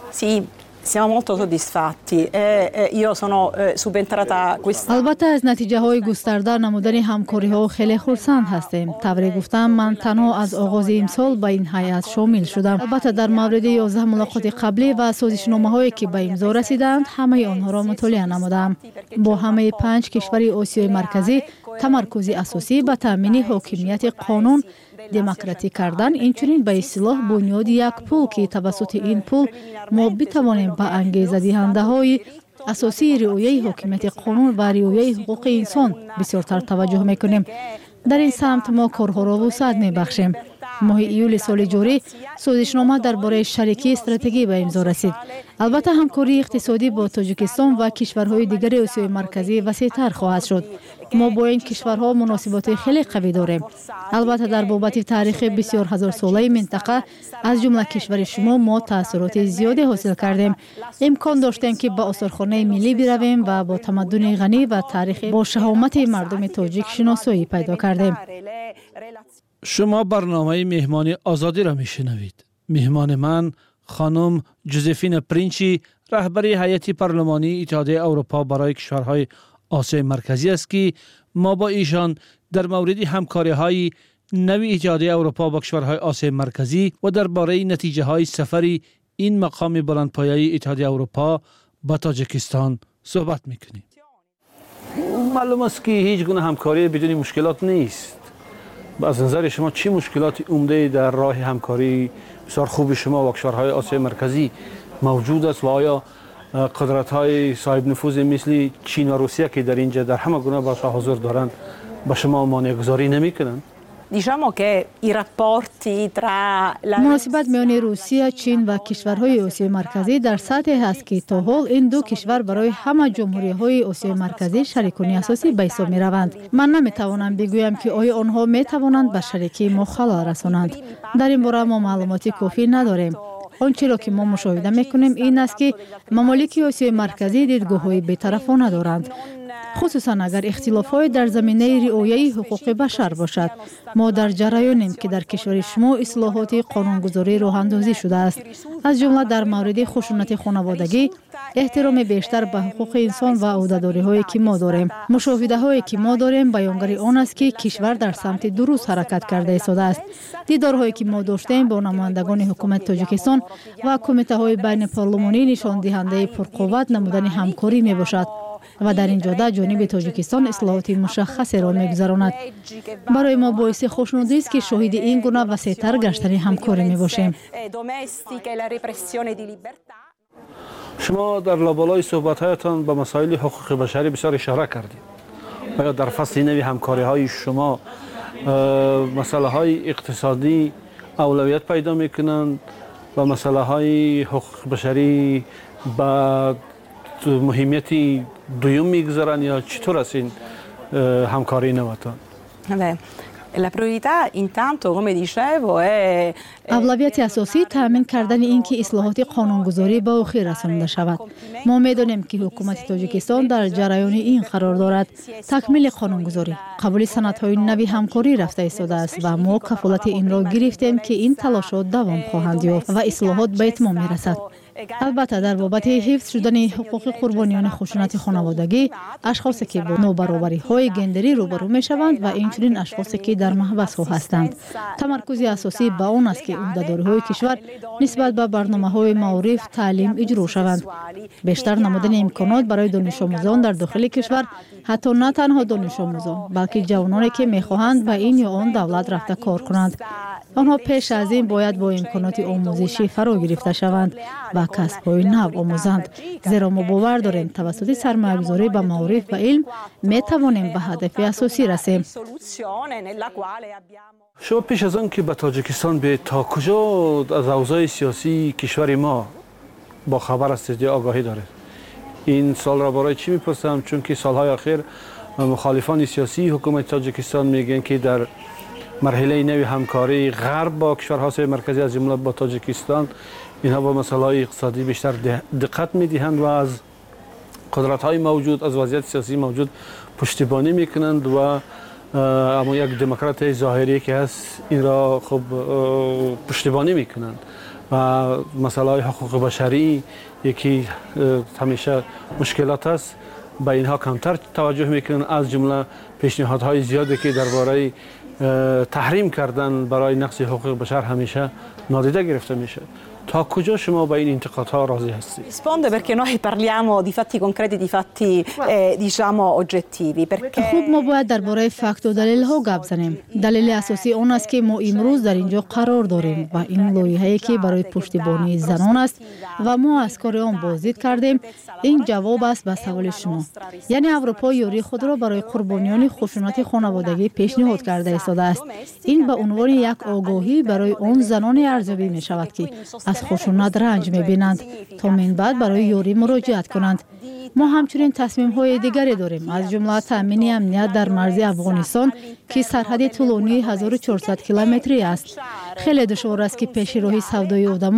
البته از نتیجه های گسترده نمودن همکاری ها خیلی خرسند هستیم. طوری گفتم من تنها از آغاز امسال به این هیئت شامل شدم. البته در مورد 11 ملاقات قبلی و سازشنامه هایی که به امضا رسیدند همه آنها را مطالعه نمودم. با همه 5 کشور آسیای مرکزی تمرکز اساسی به تامین حاکمیت قانون، دموکراتی کردن، اینچنین به اصطلاح بنیاد یک پول که توسط این پول ما بتوانیم به انگیزه دهنده های اساسی رعایت حاکمیت قانون و رعایت حقوق انسان بسیارتر توجه میکنیم. در این سمت ما کارها را وسعت میبخشیم. ماه ایول سال جاری سازشنامه درباره شریکی استراتژی به امضا رسید. البته همکاری اقتصادی با تاجیکستان و کشورهای دیگر آسیای مرکزی وسیع‌تر خواهد شد. ما با این کشورها مناسبات خیلی قوی داریم. البته در بابت تاریخ بسیار هزار ساله منطقه از جمله کشور شما ما تاثیرات زیادی حاصل کردیم. امکان داشتیم که به آثارخانه ملی برویم و با تمدن غنی و تاریخ با شهامت مردم تاجیک شناسایی پیدا کردیم. شما برنامه مهمانی آزادی را میشنوید. مهمان من خانم جوزفین پرینچی، رهبری هیئت پارلمانی اتحادیه اروپا برای کشورهای آسیای مرکزی است که ما با ایشان در مورد همکاری‌های نوی اتحادیه اروپا با کشورهای آسیای مرکزی و درباره نتیجه‌های سفر این مقام بلندپایه اتحادیه اروپا با تاجیکستان صحبت می‌کنیم. معلوم است که هیچ گونه همکاری بدون مشکلات نیست. از نظر شما چی مشکلات عمده در راه همکاری بسیار خوب شما و کشورهای آسیای مرکزی موجود است و آیا قدرت‌های صاحب نفوذ مثل چین و روسیه که در اینجا در همه گونه باشا حضور دارند به شما مانع‌گذاری نمی‌کنند؟ مناسبت میان روسیه، چین و کشورهای آسیای مرکزی در سطحی است که تا حال این دو کشور برای همه جمهوری‌های آسیای مرکزی شریکانی اساسی به حساب می‌روند. من نمی‌توانم بگویم که آیا آنها می‌توانند به شریکی ما خلل رسانند. در این باره ما معلوماتی کافی نداریم. آنچه را که ما مشاهده می‌کنیم این است که ممالک آسیای مرکزی دیدگاه‌های بی‌طرفانه دارند. خصوصا اگر اختلاف‌های در زمینه رعایت حقوق بشر باشد. ما در جریانیم که در کشور شما اصلاحات قانونگذاری راه اندازی شده است. از جمله در مورد خشونت خانوادگی، احترام بیشتر به حقوق انسان و عهده‌داری‌هایی که ما داریم. مشاهده‌هایی که ما داریم بیانگر آن است که کشور در سمت درست حرکت کرده ایستاده است. دیدارهایی که ما داشتیم با نمایندگان حکومت تاجیکستان و کمیته‌های بین پارلمانی نشان دهنده پرقوت نمودن همکاری میباشد. و در این جهت جانب تاجیکستان اصلاحات مشخصی را می‌گذراند. برای ما باعث خوشنودی است که شاهد این گونه وسیع‌تر گشتن همکاری می‌باشیم. شما در لابلای صحبت‌هایتان به مسائل حقوق بشری بسیار اشاره کردید. آیا در فصل نوی همکاری‌های شما مسائل اقتصادی اولویت پیدا می‌کنند و مسائل حقوق بشری با مهمیت دوم میگذارن یا چطور است این همکاری نواتان؟ اولویت اساسی تامین کردن اینکه اصلاحات قانونگذاری به آخر رسانیده شود. ما می‌دانیم که حکومت تاجیکستان در جریان این قرار دارد تکمیل قانونگذاری، قبول سندهای نوی همکاری رفته ایستاده است و ما کفالت این را گرفتیم که این تلاشات دوام خواهند یافت و اصلاحات به اتمام می‌رسد. البته در بابت حفظ شدن حقوق قربانیان خشونت خانوادگی، اشخاصی که با نابرابری‌های گندری روبرو می‌شوند و اینچنین اشخاصی که در محبس هستند، تمرکز اساسی به آن است که عهده‌داری‌های کشور نسبت به برنامه‌های معارف، تعلیم اجرا شوند. بیشتر نمودن امکانات برای دانش آموزان در داخل کشور، حتی نه تنها دانش آموزان بلکه جوانانی که می‌خواهند به این یا آن دولت رفته کار کنند. آنها پیش از این باید با امکانات آموزشی فرا گرفته شوند و کسب‌های نو آموزند، زیرا ما باور داریم توسط سرمایه‌گذاری به معارف و علم می‌توانیم به هدف اساسی رسیم. شما پیش از آن که به تاجیکستان به تا کجا از اوضاع سیاسی کشور ما با خبر هستید یا آگاهی دارید؟ این سال را برای چی می‌پرسم؟ چون که سالهای اخیر مخالفان سیاسی حکومت تاجیکستان میگن که در مرحله نوی همکاری غرب با کشورهای آسیای مرکزی از جمله با تاجیکستان اینها با مسائل اقتصادی بیشتر دقت می‌دهند و از قدرت‌های موجود، از وضعیت سیاسی موجود پشتیبانی می‌کنند و اما یک دموکرات ظاهری که هست این را خب پشتیبانی می‌کنند و مسائل حقوق بشری یکی همیشه مشکلات است، به اینها کمتر توجه می‌کنند. از جمله پیشنهادهای زیادی که درباره تحریم کردن برای نقض حقوق بشر همیشه نادیده گرفته میشه. تا کجا شما با این انتقادها راضی هستید؟ Risponde perché noi parliamo di fatti concreti, di fatti diciamo oggettivi. خوب ما باید درباره فکت و دلیل ها گپ زنیم. دلیل اساسی آن است که ما امروز در اینجا قرار داریم و این لایحه‌ای که برای پشتیبانی زنان است و ما از کار آن بازدید کردیم. این جواب است به سوال شما. یعنی اروپا یاری خود را برای قربانیان خشونت خانوادگی پیشنهاد کرده ایستاده است. این به عنوان یک آگاهی برای آن زنان ارزیابی می شود که از خشونت رنج می‌بینند تا من بعد برای یاری مراجعت کنند. ما همچنین تصمیم‌های دیگری داریم، از جمله تامین امنیت در مرز افغانستان که سرحد طولانی 1400 کیلومتری است. خیلی دشوار است که پیش روی سودای آدمان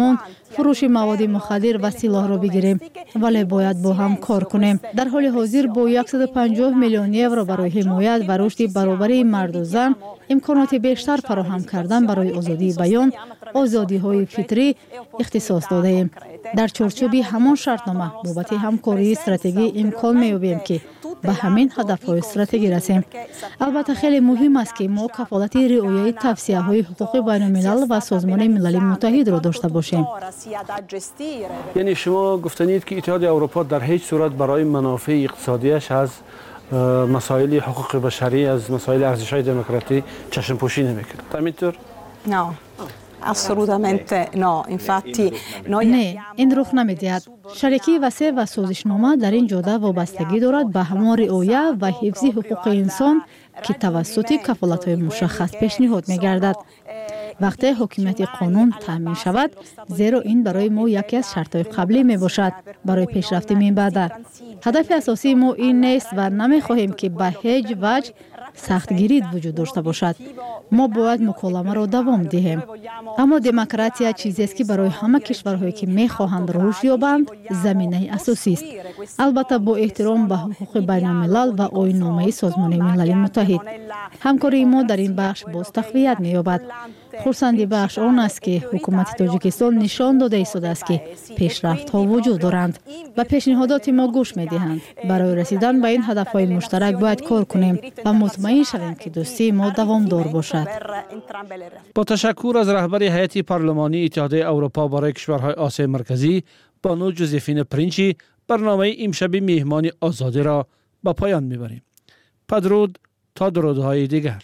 فروش مواد مخدر و سلاح را بگیریم، ولی باید با هم کار کنیم. در حال حاضر با 150 میلیون یورو برای حمایت و رشد برابری مرد و زن امکانات بیشتر فراهم کردن برای آزادی بیان، آزادی‌های فطری اختصاص داده ایم. در چارچوب همان شرطنامه بابت همکاری استراتژی امکان می‌یابیم که به همین هدف‌های استراتژی رسیم. البته خیلی مهم است که ما کفالت رعایت توصیه‌های حقوق بین‌الملل و سازمان ملل متحد را داشته باشیم. یعنی شما گفتنید که اتحادیه اروپا در هیچ صورت برای منافع اقتصادیش از مسائل حقوق بشری، از مسائل ارزش‌های دموکراسی چشم پوشی نمی‌کند. همینطور؟ نه. Assolutamente no, infatti نه، این رخ نمی‌دهد. شریکی وسیع و سازشنامه در این جهت وابستگی دارد به همان رعایت و حفظ حقوق انسان که توسط کفالت‌های مشخص پیشنهاد می‌گردد. وقتی حکومت قانون تامین شود، زیرا این برای ما یکی از شرط‌های قبلی میباشد برای پیشرفت من بعد. هدف اساسی ما این نیست و نمی‌خواهیم که به هیچ وجه سختگیری وجود داشته باشد. ما باید مکالمه را دوام دهیم. اما دموکراسی چیزی است که برای همه کشورهایی که می‌خواهند رشد یابند زمینه اساسی است. البته با احترام به حقوق بین‌الملل و آیین‌نامه سازمان ملل متحد. همکاری ما در این بخش باز تقویت می‌یابد. خرسندی بخش آن است که حکومت تاجیکستان نشان داده ایستاده است که پیشرفت‌ها وجود دارند و پیشنهادات ما گوش می‌دهند. برای رسیدن به این هدف‌های مشترک باید کار کنیم و مطمئن شویم که دوستی ما دوامدار باشد. با تشکر از رهبر هیئت پارلمانی اتحادیه اروپا برای کشورهای آسیا مرکزی بانو جوزفین پرینچی، برنامه امشب مهمانی آزادی را به پایان می‌بریم. بدرود تا درودهای دیگر.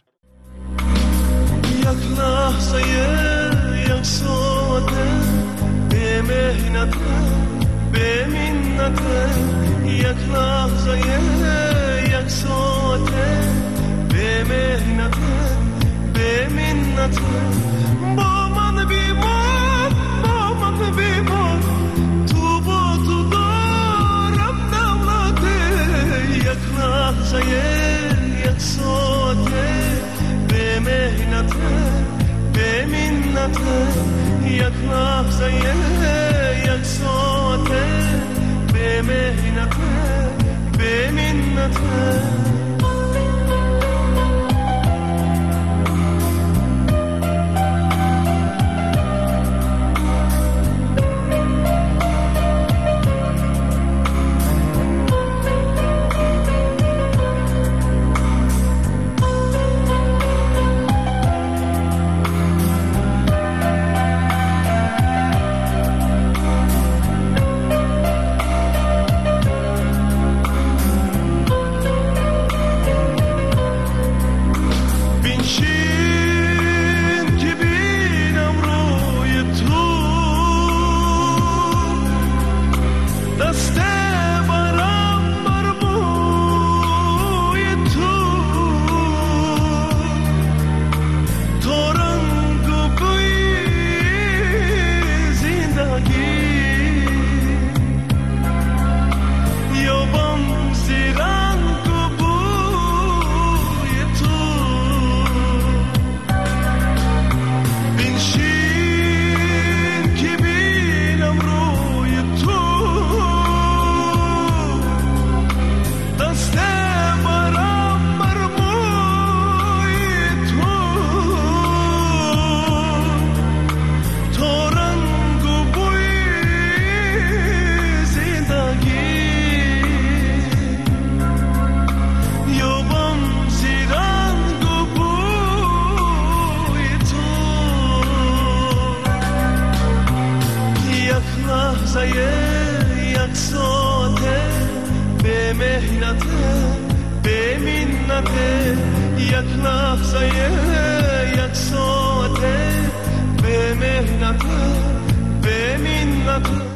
یک لحظه یک ساعته به مهنت به منت، یک لحظه یک ساعته به مهنت به منت، با من بیمان با من بیمان، تو با تو دارم دولته، یک لحظه یک ساعته به مهنت به منت، یک لحظه یک ساعته به مهنت به منت. یک ساعته به مهنت به منت، یک لحظه یک ساعته به مهنت به منت.